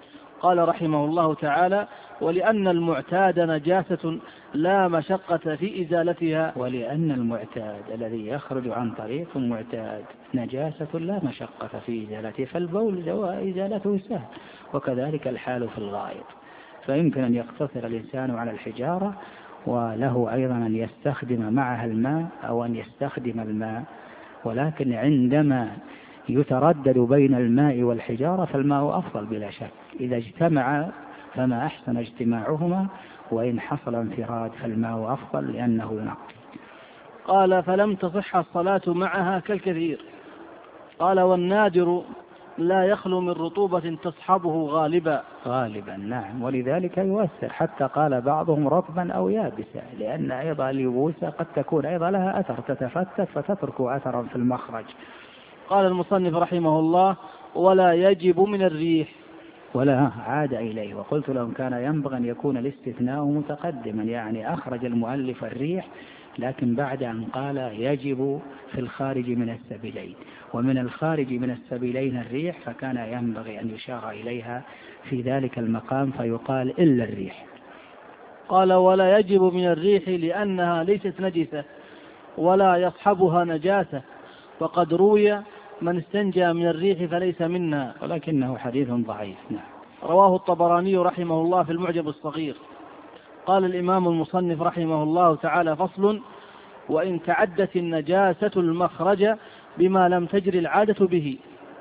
قال رحمه الله تعالى: ولأن المعتاد نجاسة لا مشقة في إزالتها. ولأن المعتاد الذي يخرج عن طريق معتاد نجاسة لا مشقة في إزالته، فالبول إزالته سهل، وكذلك الحال في الغائط. فيمكن أن يقتصر الإنسان على الحجارة، وله أيضا أن يستخدم معها الماء أو أن يستخدم الماء، ولكن عندما يتردد بين الماء والحجارة فالماء أفضل بلا شك. إذا اجتمع فما أحسن اجتماعهما، وإن حصل انفراد فالماء أفضل لأنه ينقي. قال: فلم تصح الصلاة معها كالكثير. قال: والنادر لا يخلو من رطوبة تصحبه غالبا. نعم. ولذلك يؤثر، حتى قال بعضهم رطبا أو يابسا، لأن أيضا اليبوسة قد تكون أيضا لها أثر تتفتت فتترك أثرا في المخرج. قال المصنف رحمه الله: ولا يجب من الريح. ولا عاد إليه. وقلت لهم كان ينبغي أن يكون الاستثناء متقدما، يعني أخرج المؤلف الريح لكن بعد أن قال يجب في الخارج من السبيلين، ومن الخارج من السبيلين الريح، فكان ينبغي أن يشار إليها في ذلك المقام فيقال إلا الريح. قال: ولا يجب من الريح لأنها ليست نجسة ولا يصحبها نجاسة، وقد روي: من استنجى من الريح فليس منا، ولكنه حديث ضعيف. نعم. رواه الطبراني رحمه الله في المعجم الصغير. قال الإمام المصنف رحمه الله تعالى: فصل: وإن تعدت النجاسة المخرج بما لم تجري العادة به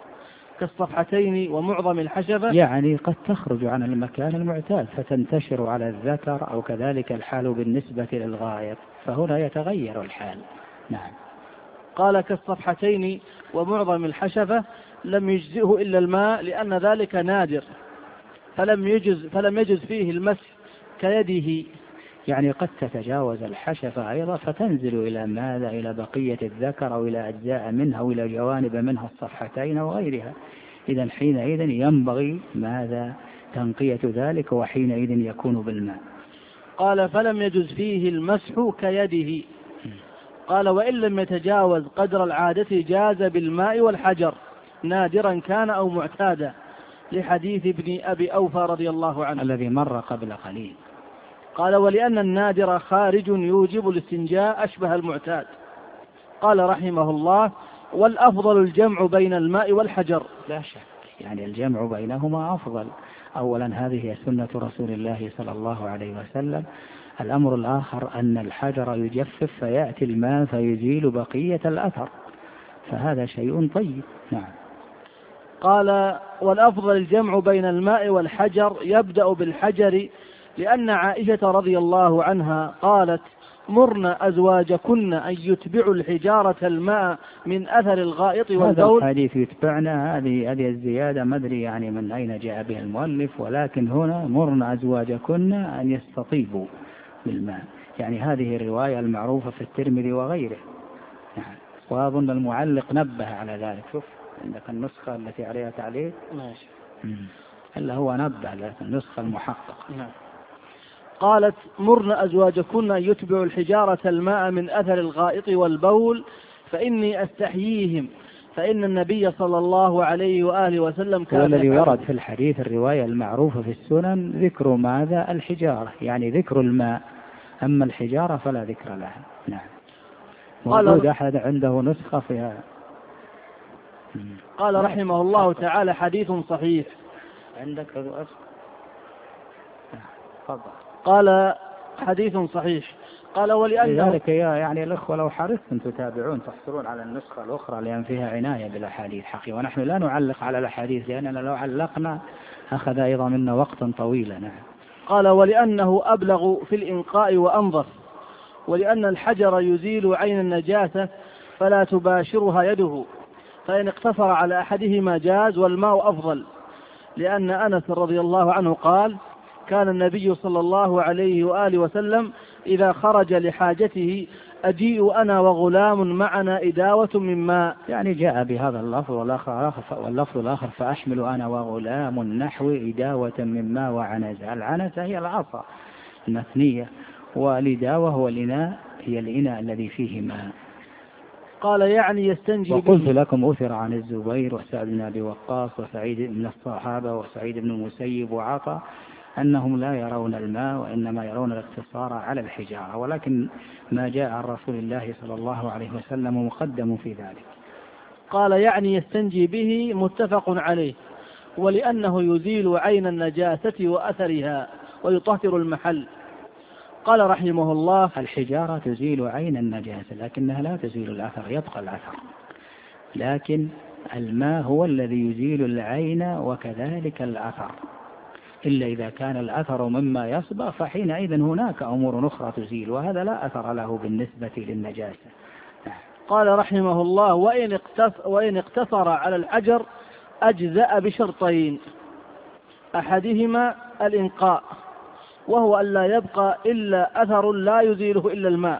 كالصفحتين ومعظم الحشفة، يعني قد تخرج عن المكان المعتاد فتنتشر على الذكر، أو كذلك الحال بالنسبة للغائط، فهنا يتغير الحال. نعم. قال: كالصفحتين ومعظم الحشفة لم يجزئه إلا الماء لأن ذلك نادر، فلم يجز فيه المسح كيده. يعني قد تتجاوز الحشفة أيضا فتنزل إلى ماذا؟ إلى بقية الذكر أو إلى أجزاء منها أو إلى جوانب منها الصفحتين وغيرها. إذا حينئذ ينبغي ماذا؟ تنقية ذلك، وحينئذ يكون بالماء. قال: فلم يجز فيه المسح كيده. قال: وإن لم يتجاوز قدر العادة جاز بالماء والحجر نادرا كان أو معتادا، لحديث ابن أبي أوفى رضي الله عنه الذي مر قبل قليل. قال ولأن النادر خارج يوجب الاستنجاء أشبه المعتاد. قال رحمه الله والأفضل الجمع بين الماء والحجر. لا شك، يعني الجمع بينهما أفضل. أولا هذه هي سنة رسول الله صلى الله عليه وسلم. الأمر الآخر أن الحجر يجفف فيأتي الماء فيزيل بقية الأثر، فهذا شيء طيب. نعم. قال والأفضل الجمع بين الماء والحجر، يبدأ بالحجر لأن عائشة رضي الله عنها قالت مرنا أزواجكن أن يتبعوا الحجارة الماء من أثر الغائط والبول. هذا الحديث يتبعنا، هذه الزيادة ما أدري يعني من أين جاء بها المؤلف، ولكن هنا مرنا أزواجكن أن يستطيبوا بالماء، يعني هذه الرواية المعروفة في الترمذي وغيره. يعني وأظن المعلق نبه على ذلك. شوف عندك النسخة التي عليها تعليق ماشي. إلا هو نبه على النسخة المحققة. نعم. قالت مرنا أزواجكن أن يتبعوا الحجارة الماء من أثر الغائط والبول فإني أستحييهم، فإن النبي صلى الله عليه وآله وسلم كان والذي ورد في الحديث الرواية المعروفة في السنن ذكر ماذا؟ الحجارة، يعني ذكر الماء، أما الحجارة فلا ذكر لها. نعم. موجود أحد عنده نسخة فيها. قال رحمه الله تعالى حديث صحيح. عندك قال حديث صحيح. قال ولأنه لذلك يعني الأخوة لو حرصتم تتابعون تحصلون على النسخة الأخرى لأن فيها عناية بالأحاديث حقيقة، ونحن لا نعلق على الأحاديث لأننا لو علقنا أخذ أيضا منا وقتا طويلا. نعم. قال ولأنه أبلغ في الإنقاء وأنظف، ولأن الحجر يزيل عين النجاسة فلا تباشرها يده، فإن اقتصر على أحدهما جاز والماء أفضل، لأن أنس رضي الله عنه قال كان النبي صلى الله عليه وآله وسلم إذا خرج لحاجته أجيء أنا وغلام معنا إداوة من ماء، يعني جاء بهذا اللفظ واللفظ الآخر فأحمل أنا وغلام نحو إداوة من ماء وعنزة. العنزة هي العصا المثنية، والإداوة هو الإناء، هي الإناء الذي فيه ماء. قال يعني يستنجي به. وقلت لكم أثر عن الزبير وسعد بن أبي وقاص وسعيد من الصحابة وسعيد بن المسيب وعطاء أنهم لا يرون الماء وإنما يرون الاقتصار على الحجارة، ولكن ما جاء عن رسول الله صلى الله عليه وسلم مقدم في ذلك. قال يعني يستنجي به متفق عليه، ولأنه يزيل عين النجاسة وأثرها ويطهر المحل. قال رحمه الله الحجارة تزيل عين النجاسة لكنها لا تزيل الأثر، يبقى الأثر، لكن الماء هو الذي يزيل العين وكذلك الأثر، إلا إذا كان الأثر مما يصبغ فحينئذ هناك أمور أخرى تزيل، وهذا لا أثر له بالنسبة للنجاسة. قال رحمه الله وإن اقتصر على الحجر أجزأ بشرطين، أحدهما الإنقاء، وهو أن لا يبقى إلا أثر لا يزيله إلا الماء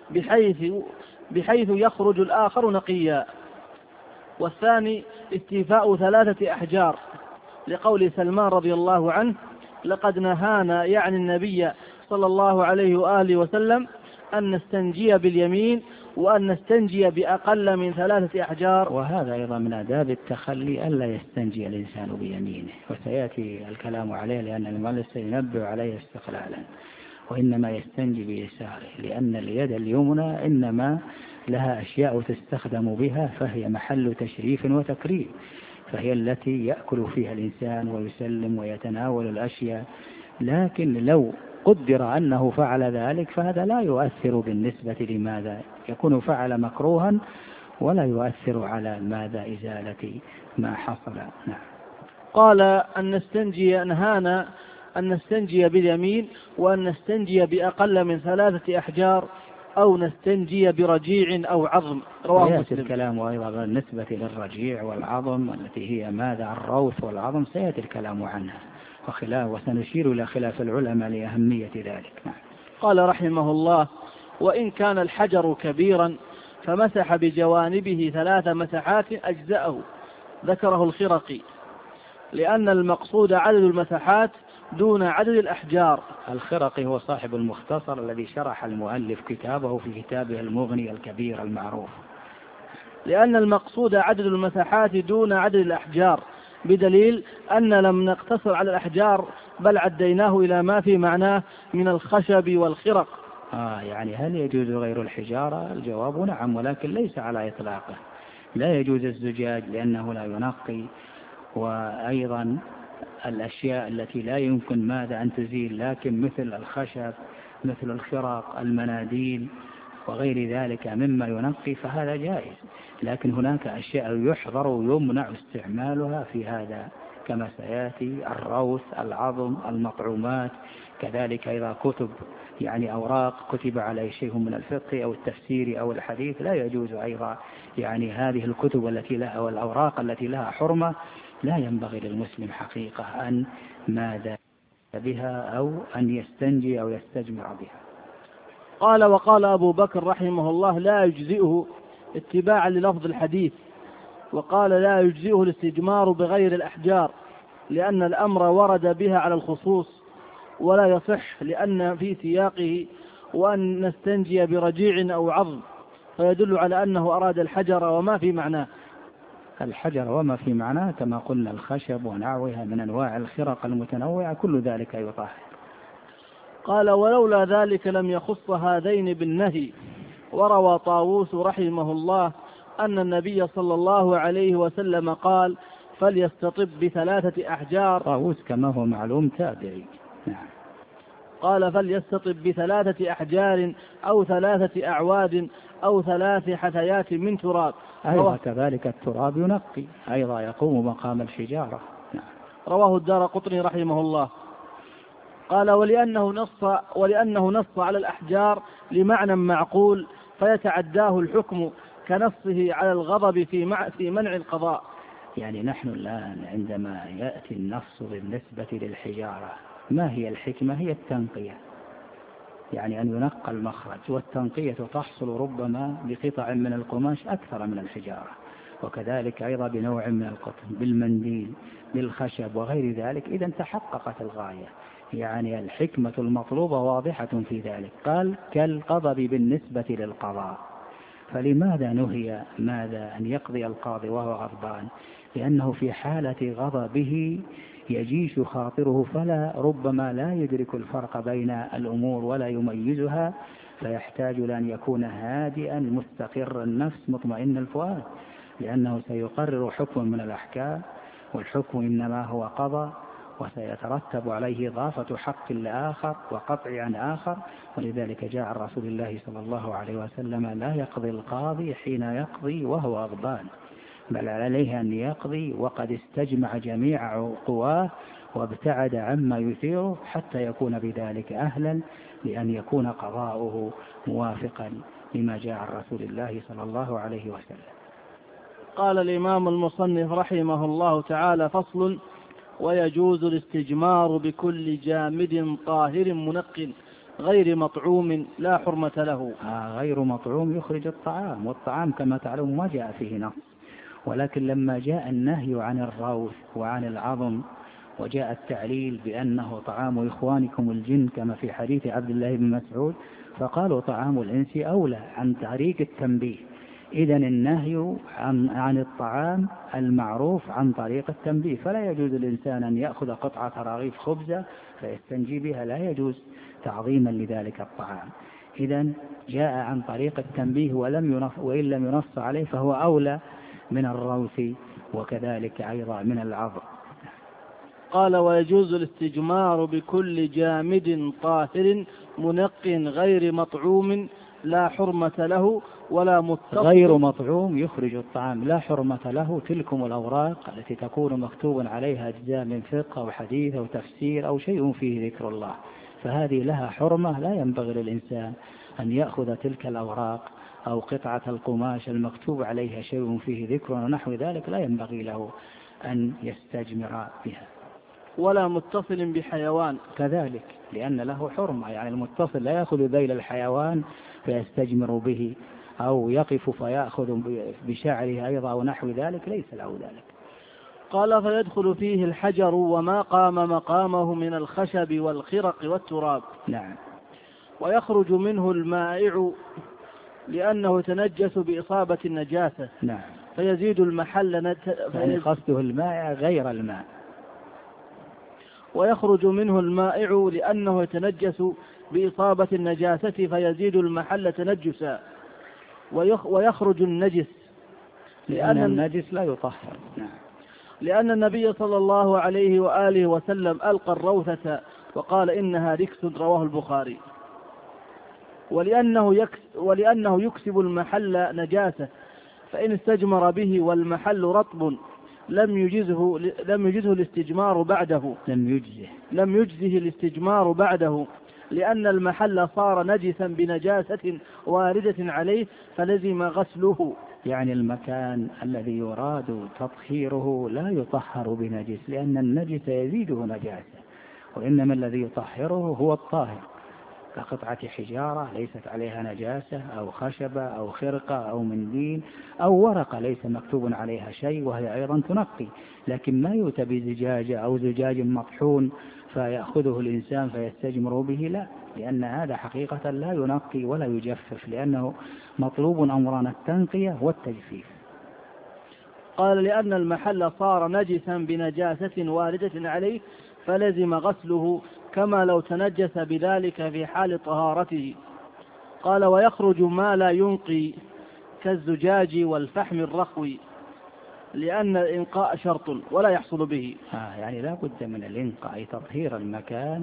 بحيث يخرج الآخر نقيا، والثاني استيفاء 3 أحجار، لقول سلمان رضي الله عنه لقد نهانا يعني النبي صلى الله عليه وآله وسلم أن نستنجي باليمين وأن نستنجي بأقل من 3 أحجار. وهذا أيضا من آداب التخلي ألا يستنجي الإنسان بيمينه، وسيأتي الكلام عليه لأن المؤلف سينبه عليه استقلالا، وإنما يستنجي بيساره، لأن اليد اليمنى إنما لها أشياء تستخدم بها فهي محل تشريف وتكريم، فهي التي يأكل فيها الإنسان ويسلم ويتناول الأشياء، لكن لو قدر أنه فعل ذلك فهذا لا يؤثر بالنسبة لماذا يكون فعل مكروها ولا يؤثر على ماذا إزالة ما حصل. نعم. قال أن نستنجي نهانا أن نستنجي باليمين وأن نستنجي بأقل من 3 أحجار أو نستنجي برجيع أو عظم، رواه مسلم. الكلام أيضا بالنسبة للرجيع والعظم التي هي ماذا الروث والعظم سيأتي الكلام عنها وسنشير إلى خلاف العلماء لأهمية ذلك. نعم. قال رحمه الله وإن كان الحجر كبيرا فمسح بجوانبه 3 مسحات أجزأه، ذكره الخرقي، لأن المقصود عدد المسحات دون عدد الأحجار. الخرقي هو صاحب المختصر الذي شرح المؤلف كتابه في كتابه المغني الكبير المعروف. لأن المقصود عدد المساحات دون عدد الأحجار، بدليل أن لم نقتصر على الأحجار بل عديناه إلى ما في معناه من الخشب والخرق. يعني هل يجوز غير الحجارة؟ الجواب نعم، ولكن ليس على إطلاقه. لا يجوز الزجاج لأنه لا ينقي، وأيضا الأشياء التي لا يمكن ماذا أن تزيل، لكن مثل الخشب مثل الخرق المناديل وغير ذلك مما ينقي فهذا جائز. لكن هناك أشياء يحظر ويمنع استعمالها في هذا كما سيأتي: الروث، العظم، المطعومات، كذلك إذا كتب يعني أوراق كتب عليه شيء من الفقه أو التفسير أو الحديث لا يجوز أيضا. يعني هذه الكتب التي لها والأوراق التي لها حرمة لا ينبغي للمسلم حقيقة أن ماذا بها أو أن يستنجي أو يستجمع بها. قال: وقال أبو بكر رحمه الله: لا يجزئه اتباعا للفظ الحديث. وقال: لا يجزئه الاستجمار بغير الأحجار لأن الأمر ورد بها على الخصوص، ولا يصح لأن في سياقه وأن نستنجي برجيع أو عظم، فيدل على أنه أراد الحجر وما في معناه. الحجر وما في معناه كما قلنا الخشب ونحوها من أنواع الخرق المتنوعة كل ذلك يطهر. قال: ولولا ذلك لم يخص هذين بالنهي. وروى طاووس رحمه الله أن النبي صلى الله عليه وسلم قال: فليستطب ب3 أحجار. طاووس كما هو معلوم تابعي. نعم. قال: فليستطب ب3 أحجار أو 3 أعواد أو 3 حثيات من تراب. أيضا كذلك التراب ينقي، أيضا يقوم مقام الحجارة. نعم. رواه الدارقطني رحمه الله. قال: ولأنه نص على الأحجار لمعنى معقول فيتعداه الحكم كنصه على الغضب في منع القضاء. يعني نحن الآن عندما يأتي النص بالنسبة للحجارة ما هي الحكمة؟ هي التنقية، يعني أن ينقى المخرج، والتنقية تحصل ربما بقطع من القماش أكثر من الحجارة، وكذلك أيضا بنوع من القطن، بالمنديل، بالخشب وغير ذلك. إذا تحققت الغاية، يعني الحكمة المطلوبة واضحة في ذلك. قال: كالغضب بالنسبة للقضاء. فلماذا نهي أن يقضي القاضي وهو غضبان؟ لأنه في حالة غضبه يجيش خاطره، فلا ربما لا يدرك الفرق بين الأمور ولا يميزها، فيحتاج لأن يكون هادئا مستقر النفس مطمئن الفؤاد، لأنه سيقرر حكم من الأحكام، والحكم إنما هو قضاء، وسيترتب عليه إضافة حق لآخر وقطع عن آخر. ولذلك جاء عن رسول الله صلى الله عليه وسلم: لا يقضي القاضي حين يقضي وهو غضبان، بل عليه أن يقضي وقد استجمع جميع قواه وابتعد عما يثيره حتى يكون بذلك أهلا لأن يكون قضاؤه موافقا لما جاء عن رسول الله صلى الله عليه وسلم. قال الإمام المصنف رحمه الله تعالى: فصل: ويجوز الاستجمار بكل جامد طاهر منق غير مطعوم لا حرمة له. غير مطعوم يخرج الطعام، والطعام كما تعلم ما جاء فيه نص، ولكن لما جاء النهي عن الروث وعن العظم وجاء التعليل بأنه طعام إخوانكم الجن كما في حديث عبد الله بن مسعود، فقالوا طعام الإنس أولى عن طريق التنبيه. إذن النهي عن الطعام المعروف عن طريق التنبيه، فلا يجوز الإنسان أن يأخذ قطعة رغيف خبزة فيستنجي بها، لا يجوز تعظيما لذلك الطعام. إذن جاء عن طريق التنبيه وإن لم ينص عليه فهو أولى من الروث وكذلك أيضا من العظم. قال: ويجوز الاستجمار بكل جامد طاهر منق غير مطعوم لا حرمة له ولا متصل. غير مطعوم يخرج الطعام لا حرمة له. تلكم الأوراق التي تكون مكتوب عليها أجزاء من فقه أو حديث أو تفسير أو شيء فيه ذكر الله، فهذه لها حرمة، لا ينبغي للإنسان أن يأخذ تلك الأوراق أو قطعة القماش المكتوب عليها شيء فيه ذكر ونحو ذلك، لا ينبغي له أن يستجمر بها. ولا متصل بحيوان كذلك، لأن له حرمة، يعني المتصل لا يأخذ ذيل الحيوان فيستجمر به أو يقف فيأخذ بشعره أيضا ونحو ذلك، ليس له ذلك. قال: فيدخل فيه الحجر وما قام مقامه من الخشب والخرق والتراب. نعم. ويخرج منه المائع لأنه يتنجس بإصابة النجاسة. نعم. فيزيد المحل يعني قصده المائع غير الماء. ويخرج منه المائع لأنه يتنجس بإصابة النجاسة فيزيد المحل تنجسا. ويخرج النجس لأن النجس لا يطهر. نعم. لأن النبي صلى الله عليه وآله وسلم ألقى الروثة وقال إنها ركس، رواه البخاري. ولأنه يكسب المحل نجاسة، فإن استجمر به والمحل رطب لم يجزه الاستجمار بعده. لم يجزه الاستجمار بعده، لأن المحل صار نجسا بنجاسة واردة عليه فلزم غسله. يعني المكان الذي يراد تطهيره لا يطهر بنجس، لأن النجس يزيده نجاسة، وإنما الذي يطهره هو الطاهر، كقطعة حجارة ليست عليها نجاسة، أو خشبة أو خرقة أو منديل أو ورقة ليس مكتوب عليها شيء وهي أيضا تنقي. لكن ما يؤتى بزجاجة أو زجاج مطحون فيأخذه الإنسان فيستجمر به، لا، لأن هذا حقيقة لا ينقي ولا يجفف، لأنه مطلوب أمران التنقية والتجفيف. قال لأن المحل صار نجسا بنجاسة واردة عليه فلزم غسله كما لو تنجس بذلك في حال طهارته. قال ويخرج ما لا ينقي كالزجاج والفحم الرخوي، لأن الإنقاء شرط ولا يحصل به. يعني لا بد من الإنقاء، أي تطهير المكان،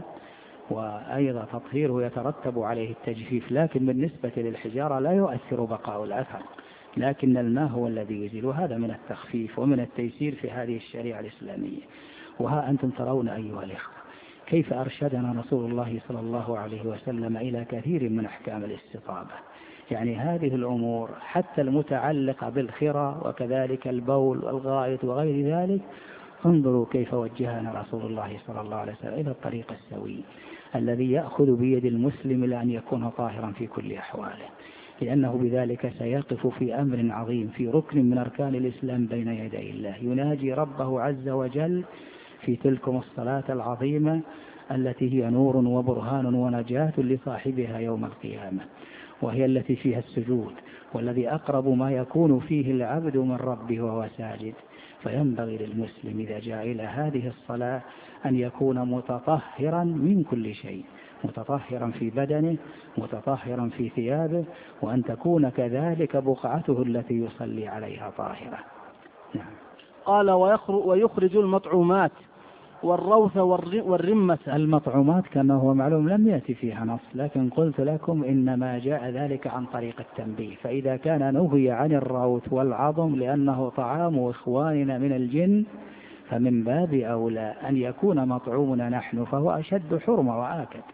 وأيضا تطهيره يترتب عليه التجفيف. لكن بالنسبة للحجارة لا يؤثر بقاء الأثر، لكن الماء هو الذي يزيل، هذا من التخفيف ومن التيسير في هذه الشريعة الإسلامية. وها أنتم ترون أيها الإخوة كيف أرشدنا رسول الله صلى الله عليه وسلم إلى كثير من أحكام الاستطابة. يعني هذه الأمور حتى المتعلقة بالخرى وكذلك البول والغائط وغير ذلك، انظروا كيف وجهنا رسول الله صلى الله عليه وسلم إلى الطريق السوي الذي يأخذ بيد المسلم لأن يكون طاهرا في كل أحواله، لأنه بذلك سيقف في أمر عظيم، في ركن من أركان الإسلام بين يدي الله، يناجي ربه عز وجل في تلكم الصلاة العظيمة التي هي نور وبرهان ونجاة لصاحبها يوم القيامة، وهي التي فيها السجود، والذي أقرب ما يكون فيه العبد من ربه وهو ساجد. فينبغي للمسلم إذا جاء إلى هذه الصلاة أن يكون متطهرا من كل شيء، متطهرا في بدنه، متطهرا في ثيابه، وأن تكون كذلك بقعته التي يصلي عليها طاهرة. نعم. قال ويخرج المطعومات والروث والرمة. المطعومات كما هو معلوم لم يأتي فيها نص، لكن قلت لكم إنما جاء ذلك عن طريق التنبيه. فإذا كان نهي عن الروث والعظم لأنه طعام إخواننا من الجن، فمن باب أولى أن يكون مطعومنا نحن، فهو أشد حرمة وآكد.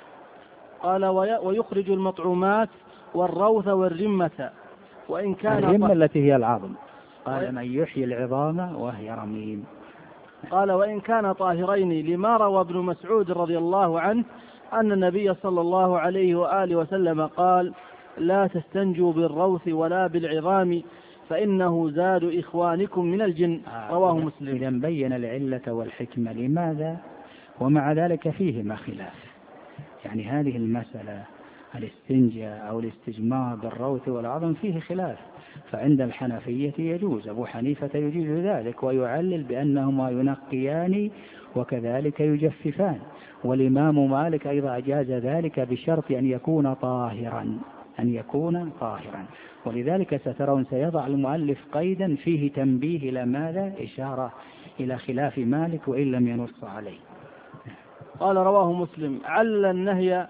قال ويخرج المطعومات والروث والرمة وإن كان الرمة التي هي العظم، قال من يحيي العظام وهي رميم. قال وإن كان طاهرين، لما روى ابن مسعود رضي الله عنه أن النبي صلى الله عليه وآله وسلم قال لا تستنجوا بالروث ولا بالعظام فإنه زاد إخوانكم من الجن. رواه مسلم. إذا بين العلة والحكمة لماذا، ومع ذلك فيهما خلاف. يعني هذه المسألة الاستنجاء أو الاستجمار بالروث والعظم فيه خلاف، فعند الحنفية يجوز، أبو حنيفة يجوز ذلك ويعلل بأنهما ينقيان وكذلك يجففان، والإمام مالك أيضا أجاز ذلك بشرط أن يكون طاهرا. ولذلك سترون سيضع المؤلف قيدا فيه تنبيه إلى ماذا، إشارة إلى خلاف مالك وإن لم ينص عليه. قال رواه مسلم علل النهي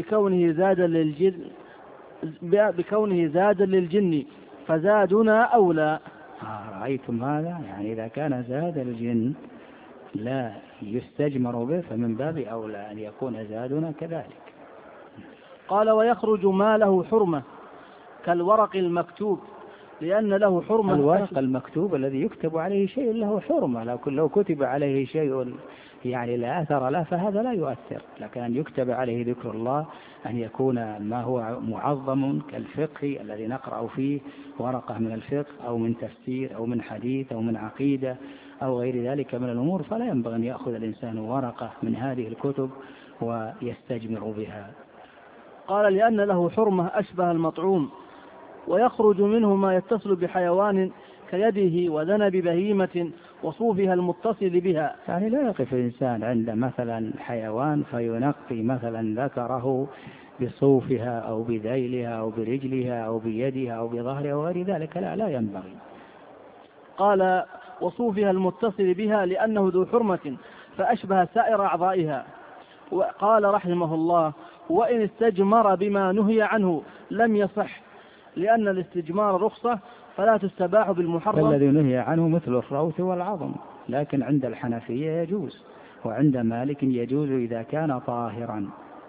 بكونه زادا للجن فزادنا أولى. رأيتم هذا؟ يعني إذا كان زاد الجن لا يستجمر به فمن باب أولى أن يكون زادنا كذلك. قال ويخرج ما له حرمة كالورق المكتوب، لأن له حرمة. الورق المكتوب الذي يكتب عليه شيء له حرمة، لو كتب عليه شيء يعني لا أثر له فهذا لا يؤثر، لكن أن يكتب عليه ذكر الله، أن يكون ما هو معظم كالفقه الذي نقرأ فيه ورقة من الفقه أو من تفسير أو من حديث أو من عقيدة أو غير ذلك من الأمور، فلا ينبغي أن يأخذ الإنسان ورقة من هذه الكتب ويستجمع بها. قال لأن له حرمة أشبه المطعوم ويخرج منه ما يتصل بحيوان كيده وذنب بهيمة وصوفها المتصل بها. يعني لا يقف الإنسان عند مثلا حيوان فينقي مثلا ذكره بصوفها أو بذيلها أو برجلها أو بيدها أو بظهرها أو غير ذلك، لا ينبغي. قال وصوفها المتصل بها لأنه ذو حرمة فأشبه سائر أعضائها. وقال رحمه الله وإن استجمر بما نهي عنه لم يصح لأن الاستجمار رخصة فلا تستباح بالمحرم. الذي نهي عنه مثل الروث والعظم، لكن عند الحنفية يجوز، وعند مالك يجوز إذا كان طاهرا.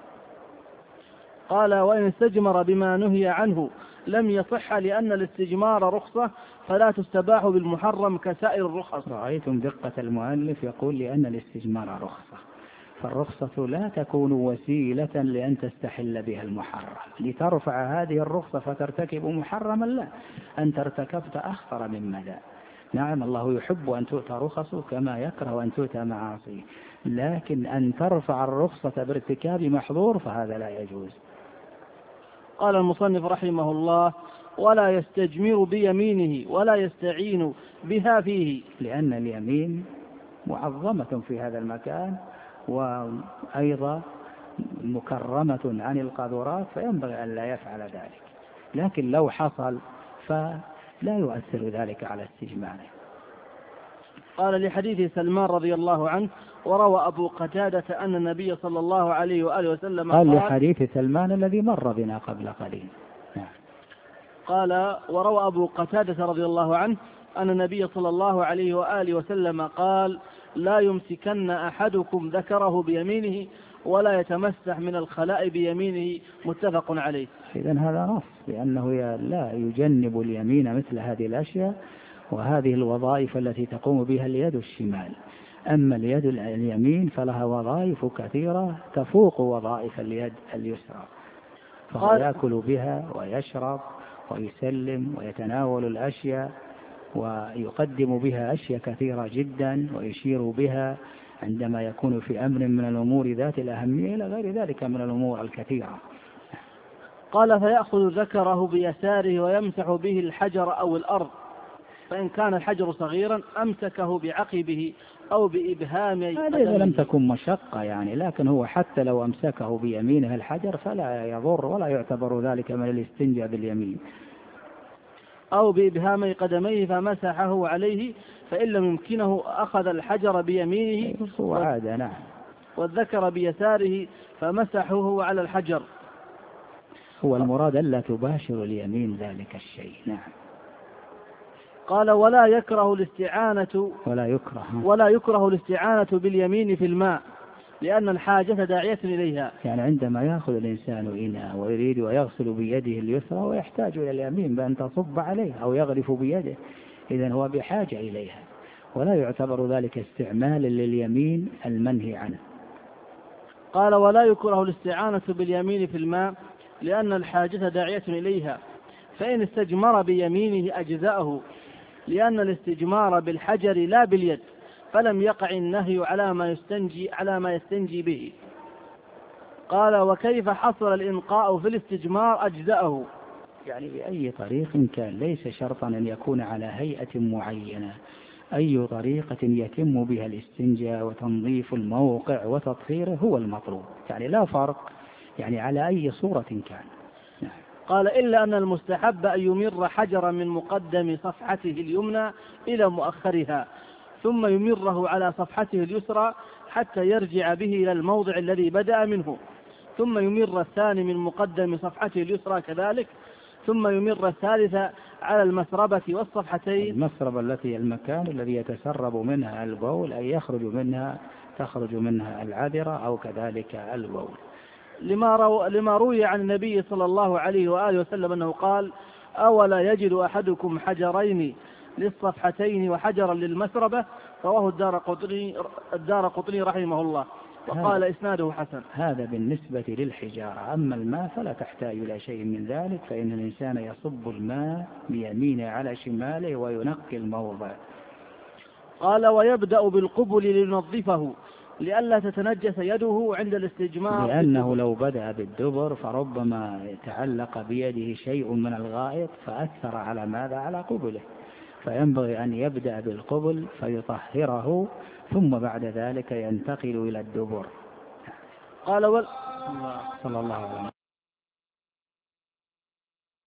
قال وإن استجمر بما نهي عنه لم يصح لأن الاستجمار رخصة فلا تستباح بالمحرم كسائر الرخص. رأيتم دقة المؤلف، يقول لأن الاستجمار رخصة، فالرخصة لا تكون وسيلة لأن تستحل بها المحرم لترفع هذه الرخصة فترتكب محرما، لا، أنت ارتكبت أخطر مما لا. نعم الله يحب أن تؤتى رخصه كما يكره أن تؤتى معاصيه، لكن أن ترفع الرخصة بارتكاب محظور فهذا لا يجوز. قال المصنف رحمه الله ولا يستجمر بيمينه ولا يستعين بها فيه، لأن اليمين معظمة في هذا المكان وأيضا مكرمة عن القاذورات، فينبغي أن لا يفعل ذلك، لكن لو حصل فلا يؤثر ذلك على استجماره. قال لحديث سلمان رضي الله عنه وروى أبو قتادة أن النبي صلى الله عليه وآله وسلم قال لحديث سلمان الذي مر بنا قبل قليل. قال وروى أبو قتادة رضي الله عنه أن النبي صلى الله عليه وآله وسلم قال لا يمسكن أحدكم ذكره بيمينه ولا يتمسح من الخلاء بيمينه، متفق عليه. إذن هذا نص لأنه لا يجنب اليمين مثل هذه الأشياء وهذه الوظائف التي تقوم بها اليد الشمال. أما اليد اليمين فلها وظائف كثيرة تفوق وظائف اليد اليسرى، فهو يأكل بها ويشرب ويسلم ويتناول الأشياء ويقدم بها أشياء كثيرة جدا ويشير بها عندما يكون في أمر من الأمور ذات الأهمية إلى غير ذلك من الأمور الكثيرة. قال فيأخذ ذكره بيساره ويمسح به الحجر أو الأرض، فإن كان الحجر صغيرا أمسكه بعقبه أو بإبهامه. هذا لم تكن مشقة يعني، لكن هو حتى لو أمسكه بيمينه الحجر فلا يضر ولا يعتبر ذلك من الاستنجاء باليمين. أو بإبهامي قدميه فمسحه عليه، فإن لم يمكنه أخذ الحجر بيمينه وعاد نعم والذكر بيساره فمسحه على الحجر. هو المراد ألا تباشر اليمين ذلك الشيء. نعم. قال ولا يكره الاستعانة باليمين في الماء لأن الحاجة داعية إليها. يعني عندما يأخذ الإنسان إناء ويريد ويغسل بيده اليسرى ويحتاج إلى اليمين بأن تصب عليه أو يغرف بيده، إذن هو بحاجة إليها، ولا يعتبر ذلك استعمالا لليمين المنهي عنه. قال ولا يكره الاستعانة باليمين في الماء لأن الحاجة داعية إليها، فإن استجمر بيمينه أجزأه، لأن الاستجمار بالحجر لا باليد، فلم يقع النهي على ما يستنجي به. قال وكيف حصل الإنقاء في الاستجمار أجزأه، يعني بأي طريق كان، ليس شرطا أن يكون على هيئة معينة، أي طريقة يتم بها الاستنجاء وتنظيف الموقع وتطهيره هو المطلوب، يعني لا فرق يعني على أي صورة كان. قال إلا أن المستحب أن يمر حجرا من مقدم صفحته اليمنى إلى مؤخرها، ثم يمره على صفحته اليسرى حتى يرجع به إلى الموضع الذي بدأ منه، ثم يمر الثاني من مقدم صفحته اليسرى كذلك، ثم يمر الثالثة على المسربة والصفحتين. المسربة التي المكان الذي يتسرب منها البول أي تخرج منها العذرة أو كذلك البول. لما روي عن النبي صلى الله عليه وآله وسلم أنه قال أولا يجد أحدكم حجرين للصفحتين وحجرا للمسربة، رواه الدارقطني رحمه الله، وقال إسناده حسن. هذا بالنسبة للحجارة، أما الماء فلا تحتاج إلى شيء من ذلك، فإن الإنسان يصب الماء بيمينه على شماله وينقي الموضع. قال ويبدأ بالقبل لينظفه، لئلا تتنجس يده عند الاستجمار، لأنه لو بدأ بالدبر فربما يتعلق بيده شيء من الغائط فأثر على ماذا؟ على قبله، فينبغي أن يبدأ بالقبل فيطهره ثم بعد ذلك ينتقل إلى الدبر. قال صلى الله عليه وسلم.